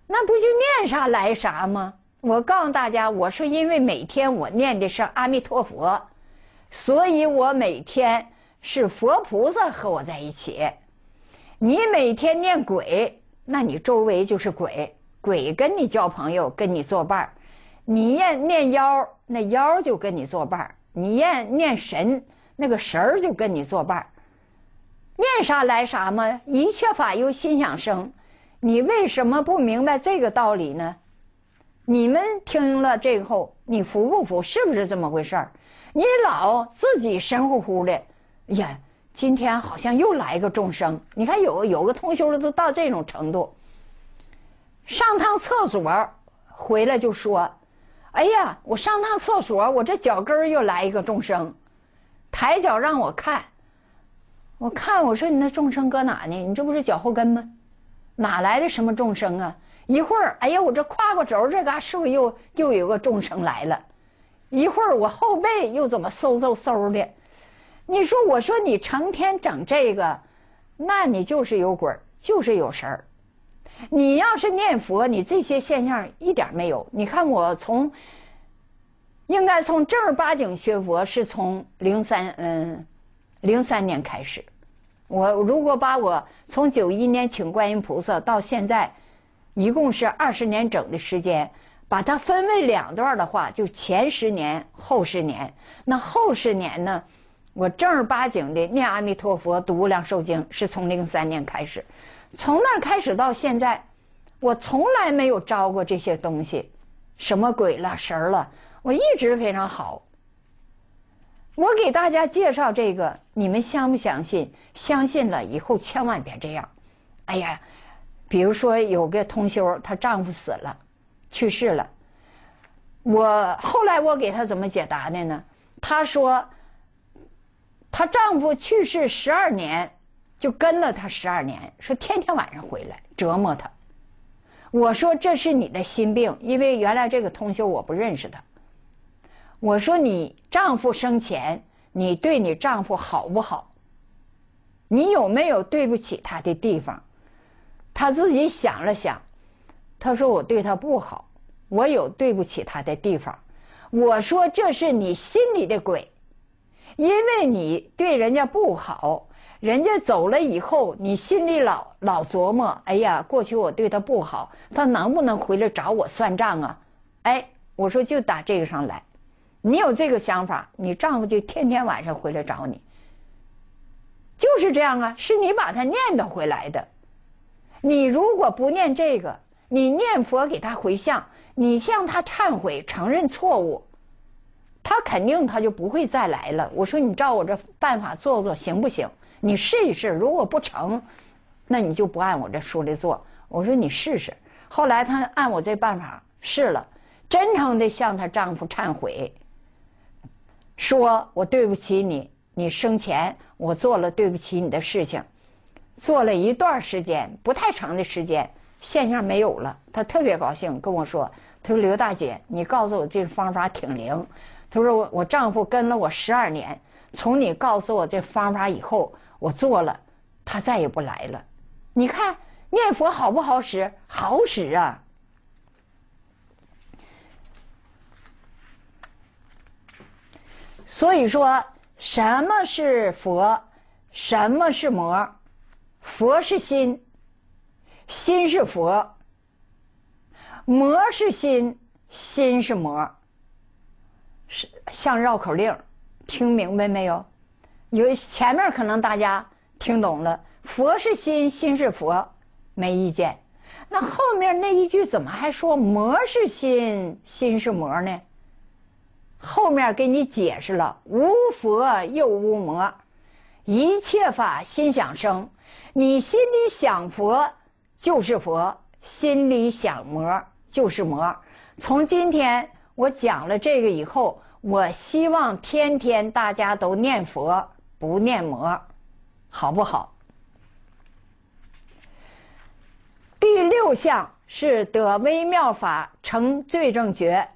那不就念啥来啥吗？我告诉大家，我说因为每天我念的是阿弥陀佛，所以我每天是佛菩萨和我在一起。你每天念鬼，那你周围就是鬼，鬼跟你交朋友，跟你作伴儿。你念妖，那妖就跟你作伴儿；你念神，那个神儿就跟你作伴儿。念啥来啥嘛，一切法由心想生。你为什么不明白这个道理呢？你们听了这个后，你服不服？是不是这么回事儿？你老自己神乎乎的，呀，今天好像又来个众生。你看有个同修都到这种程度，上趟厕所回来就说：“哎呀，我上趟厕所，我这脚跟儿又来一个众生，抬脚让我看。我说你那众生搁哪呢？你这不是脚后跟吗？哪来的什么众生啊？一会儿，哎呀，我这胯骨轴这嘎是不是又有个众生来了？一会儿我后背又怎么嗖的？你说，我说你成天整这个，那你就是有鬼，就是有神儿。你要是念佛，你这些现象一点没有。你看我应该从正儿八经学佛是从03年开始。我如果把我从91年请观音菩萨到现在，一共是20年整的时间，把它分为2段的话，就前10年，后10年。那后10年呢，我正儿八经的念阿弥陀佛、读无量寿经是从03年开始。从那儿开始到现在，我从来没有招过这些东西，什么鬼了神儿了，我一直非常好。我给大家介绍这个，你们相不相信？相信了以后千万别这样。哎呀，比如说有个同修，她丈夫死了，去世了。后来我给她怎么解答的呢？她说，她丈夫去世12年，就跟了她12年，说天天晚上回来折磨她。我说这是你的心病，因为原来这个同修我不认识她。我说你丈夫生前，你对你丈夫好不好？你有没有对不起他的地方？她自己想了想，她说我对他不好，我有对不起他的地方。我说这是你心里的鬼，因为你对人家不好，人家走了以后，你心里老琢磨，哎呀，过去我对他不好，他能不能回来找我算账啊？哎，我说就打这个上来。你有这个想法，你丈夫就天天晚上回来找你，就是这样啊，是你把他念叨回来的。你如果不念这个，你念佛给他回向，你向他忏悔承认错误，他肯定他就不会再来了。我说你照我这办法做行不行？你试一试，如果不成，那你就不按我这书里做。我说你试试。后来她按我这办法试了，真诚地向她丈夫忏悔，说我对不起你，你生前我做了对不起你的事情。做了一段时间，不太长的时间，现象没有了。她特别高兴，跟我说，她说刘大姐，你告诉我这方法挺灵。她说我丈夫跟了我12年，从你告诉我这方法以后，我做了，他再也不来了。你看念佛好不好使？好使啊！所以说，什么是佛？什么是魔？佛是心，心是佛；魔是心，心是魔。是像绕口令，听明白没有？前面可能大家听懂了，佛是心，心是佛，没意见。那后面那一句怎么还说魔是心，心是魔呢？后面给你解释了，无佛又无魔，一切法心想生。你心里想佛就是佛，心里想魔就是魔。从今天我讲了这个以后，我希望天天大家都念佛不念魔，好不好？第6项是得微妙法成最正觉。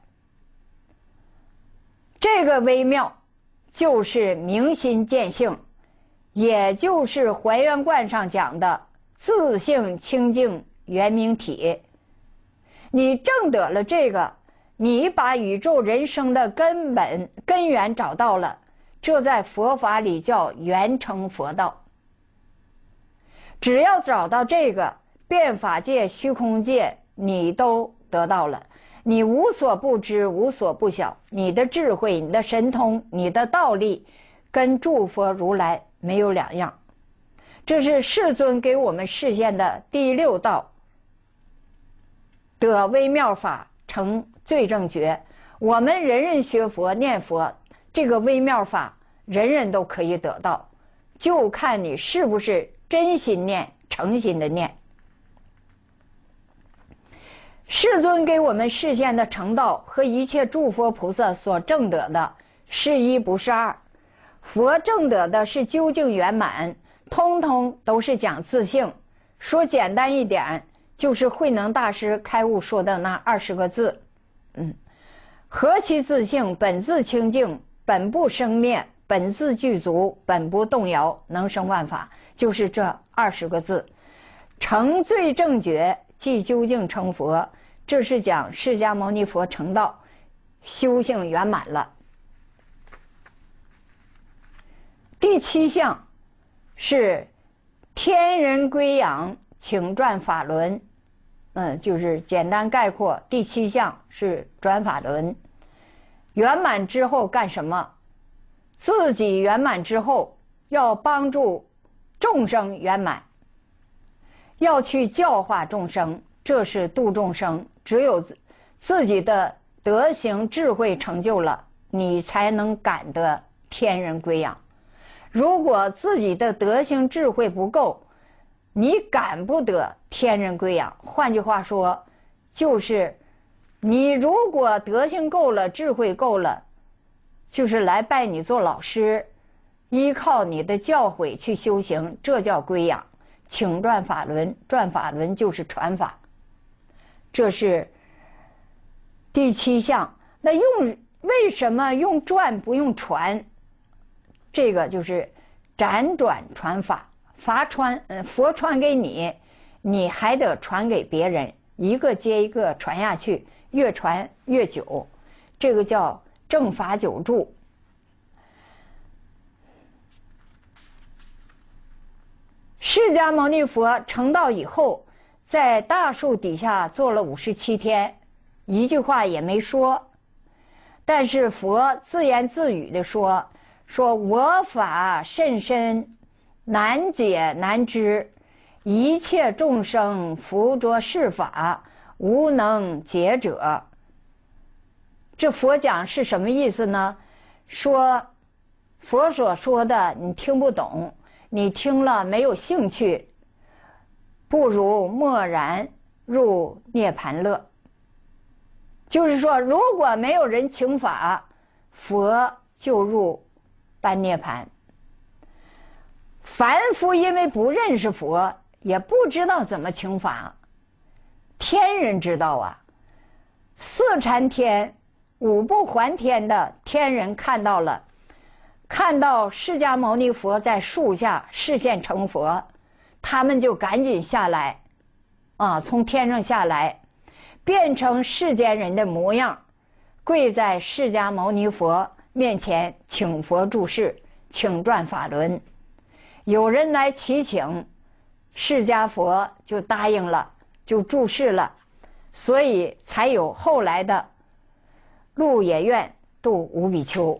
这个微妙就是明心见性，也就是《还原观》上讲的自性清净圆明体。 你证得了这个，你把宇宙人生的根源找到了，这在佛法里叫圆成佛道。只要找到这个，变法界、虚空界你都得到了，你无所不知，无所不晓，你的智慧、你的神通、你的道力跟诸佛如来没有两样。这是世尊给我们示现的第六道，得微妙法，成最正觉。我们人人学佛念佛，这个微妙法人人都可以得到，就看你是不是真心念、诚心的念。世尊给我们示现的成道和一切诸佛菩萨所证得的是一不是二，佛证得的是究竟圆满，通通都是讲自性。说简单一点，就是慧能大师开悟说的那20个字，何其自性，本自清净，本不生灭，本自具足，本不动摇，能生万法，就是这20个字。成最正觉，即究竟成佛，这是讲释迦牟尼佛成道，修行圆满了。第7项是天人归养，请转法轮。就是简单概括，第7项是转法轮。圆满之后干什么？自己圆满之后，要帮助众生圆满，要去教化众生，这是度众生。只有自己的德行智慧成就了，你才能感得天人归养。如果自己的德行智慧不够，你感不得天人归养。换句话说，就是你如果德行够了，智慧够了，就是来拜你做老师，依靠你的教诲去修行，这叫归养。请转法轮，转法轮就是传法，这是第7项。那为什么用转不用传？这个就是辗转传法，佛传给你，你还得传给别人，一个接一个传下去，越传越久，这个叫正法久住。释迦牟尼佛成道以后，在大树底下坐了57天，一句话也没说，但是佛自言自语地说我法甚深，难解难知，一切众生伏着是法，无能解者。这佛讲是什么意思呢？说佛所说的你听不懂，你听了没有兴趣，不如默然入涅盘乐。就是说，如果没有人请法，佛就入般涅盘。凡夫因为不认识佛，也不知道怎么请法，天人知道啊。4禅天、5不还天的天人看到了，看到释迦牟尼佛在树下示现成佛，他们就赶紧下来，从天上下来，变成世间人的模样，跪在释迦牟尼佛面前请佛住世，请转法轮。有人来祈请，释迦佛就答应了，就住世了，所以才有后来的鹿野苑度五比丘。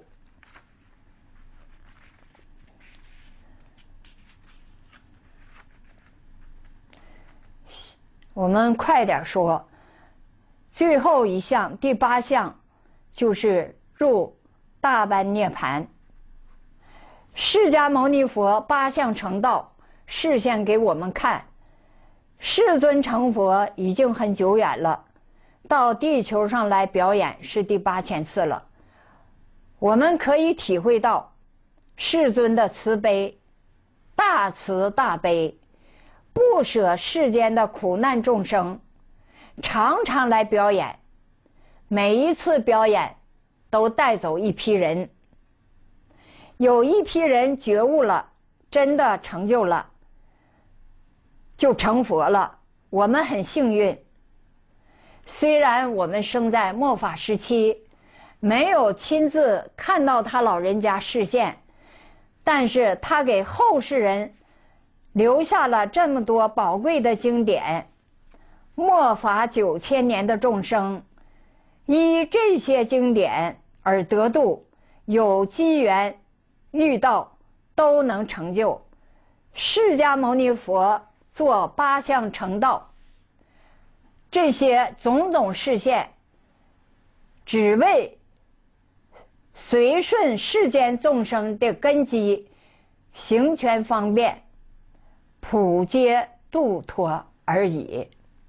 我们快点说，最后一项第8项就是入大般涅盘。释迦牟尼佛8项成道示现给我们看，世尊成佛已经很久远了，到地球上来表演是第8000次了。我们可以体会到世尊的慈悲，大慈大悲，不舍世间的苦难众生，常常来表演，每一次表演都带走一批人，有一批人觉悟了，真的成就了，就成佛了。我们很幸运。 虽然我们生在末法时期，没有亲自看到他老人家示现，但是他给后世人留下了这么多宝贵的经典。末法9000年的众生，依这些经典而得度，有机缘遇到都能成就。释迦牟尼佛做8相成道，这些种种示现，只为随顺世间众生的根基，行权方便，普皆度脱而已。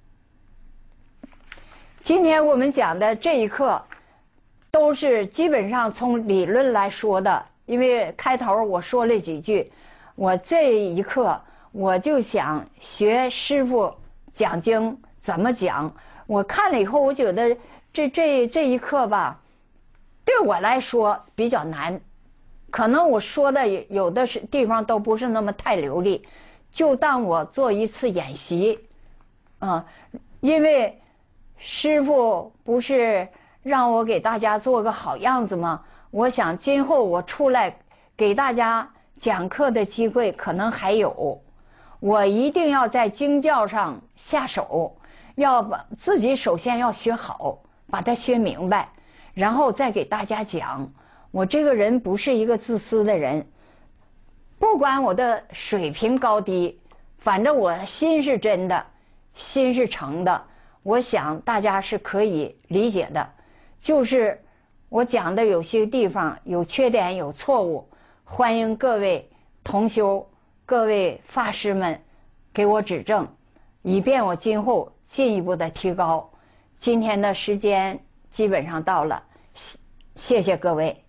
今天我们讲的这一课，都是基本上从理论来说的。因为开头我说了几句，我这一课我就想学师父讲经怎么讲。我看了以后，我觉得这一课吧，对我来说比较难，可能我说的有的地方都不是那么太流利，就当我做一次演习。因为师父不是让我给大家做个好样子吗？我想今后我出来给大家讲课的机会可能还有，我一定要在经教上下手，要把自己首先要学好，把它学明白，然后再给大家讲。我这个人不是一个自私的人，不管我的水平高低，反正我心是真的，心是诚的，我想大家是可以理解的。就是我讲的有些地方有缺点有错误，欢迎各位同修各位法师们给我指正，以便我今后进一步的提高。今天的时间基本上到了，谢谢各位。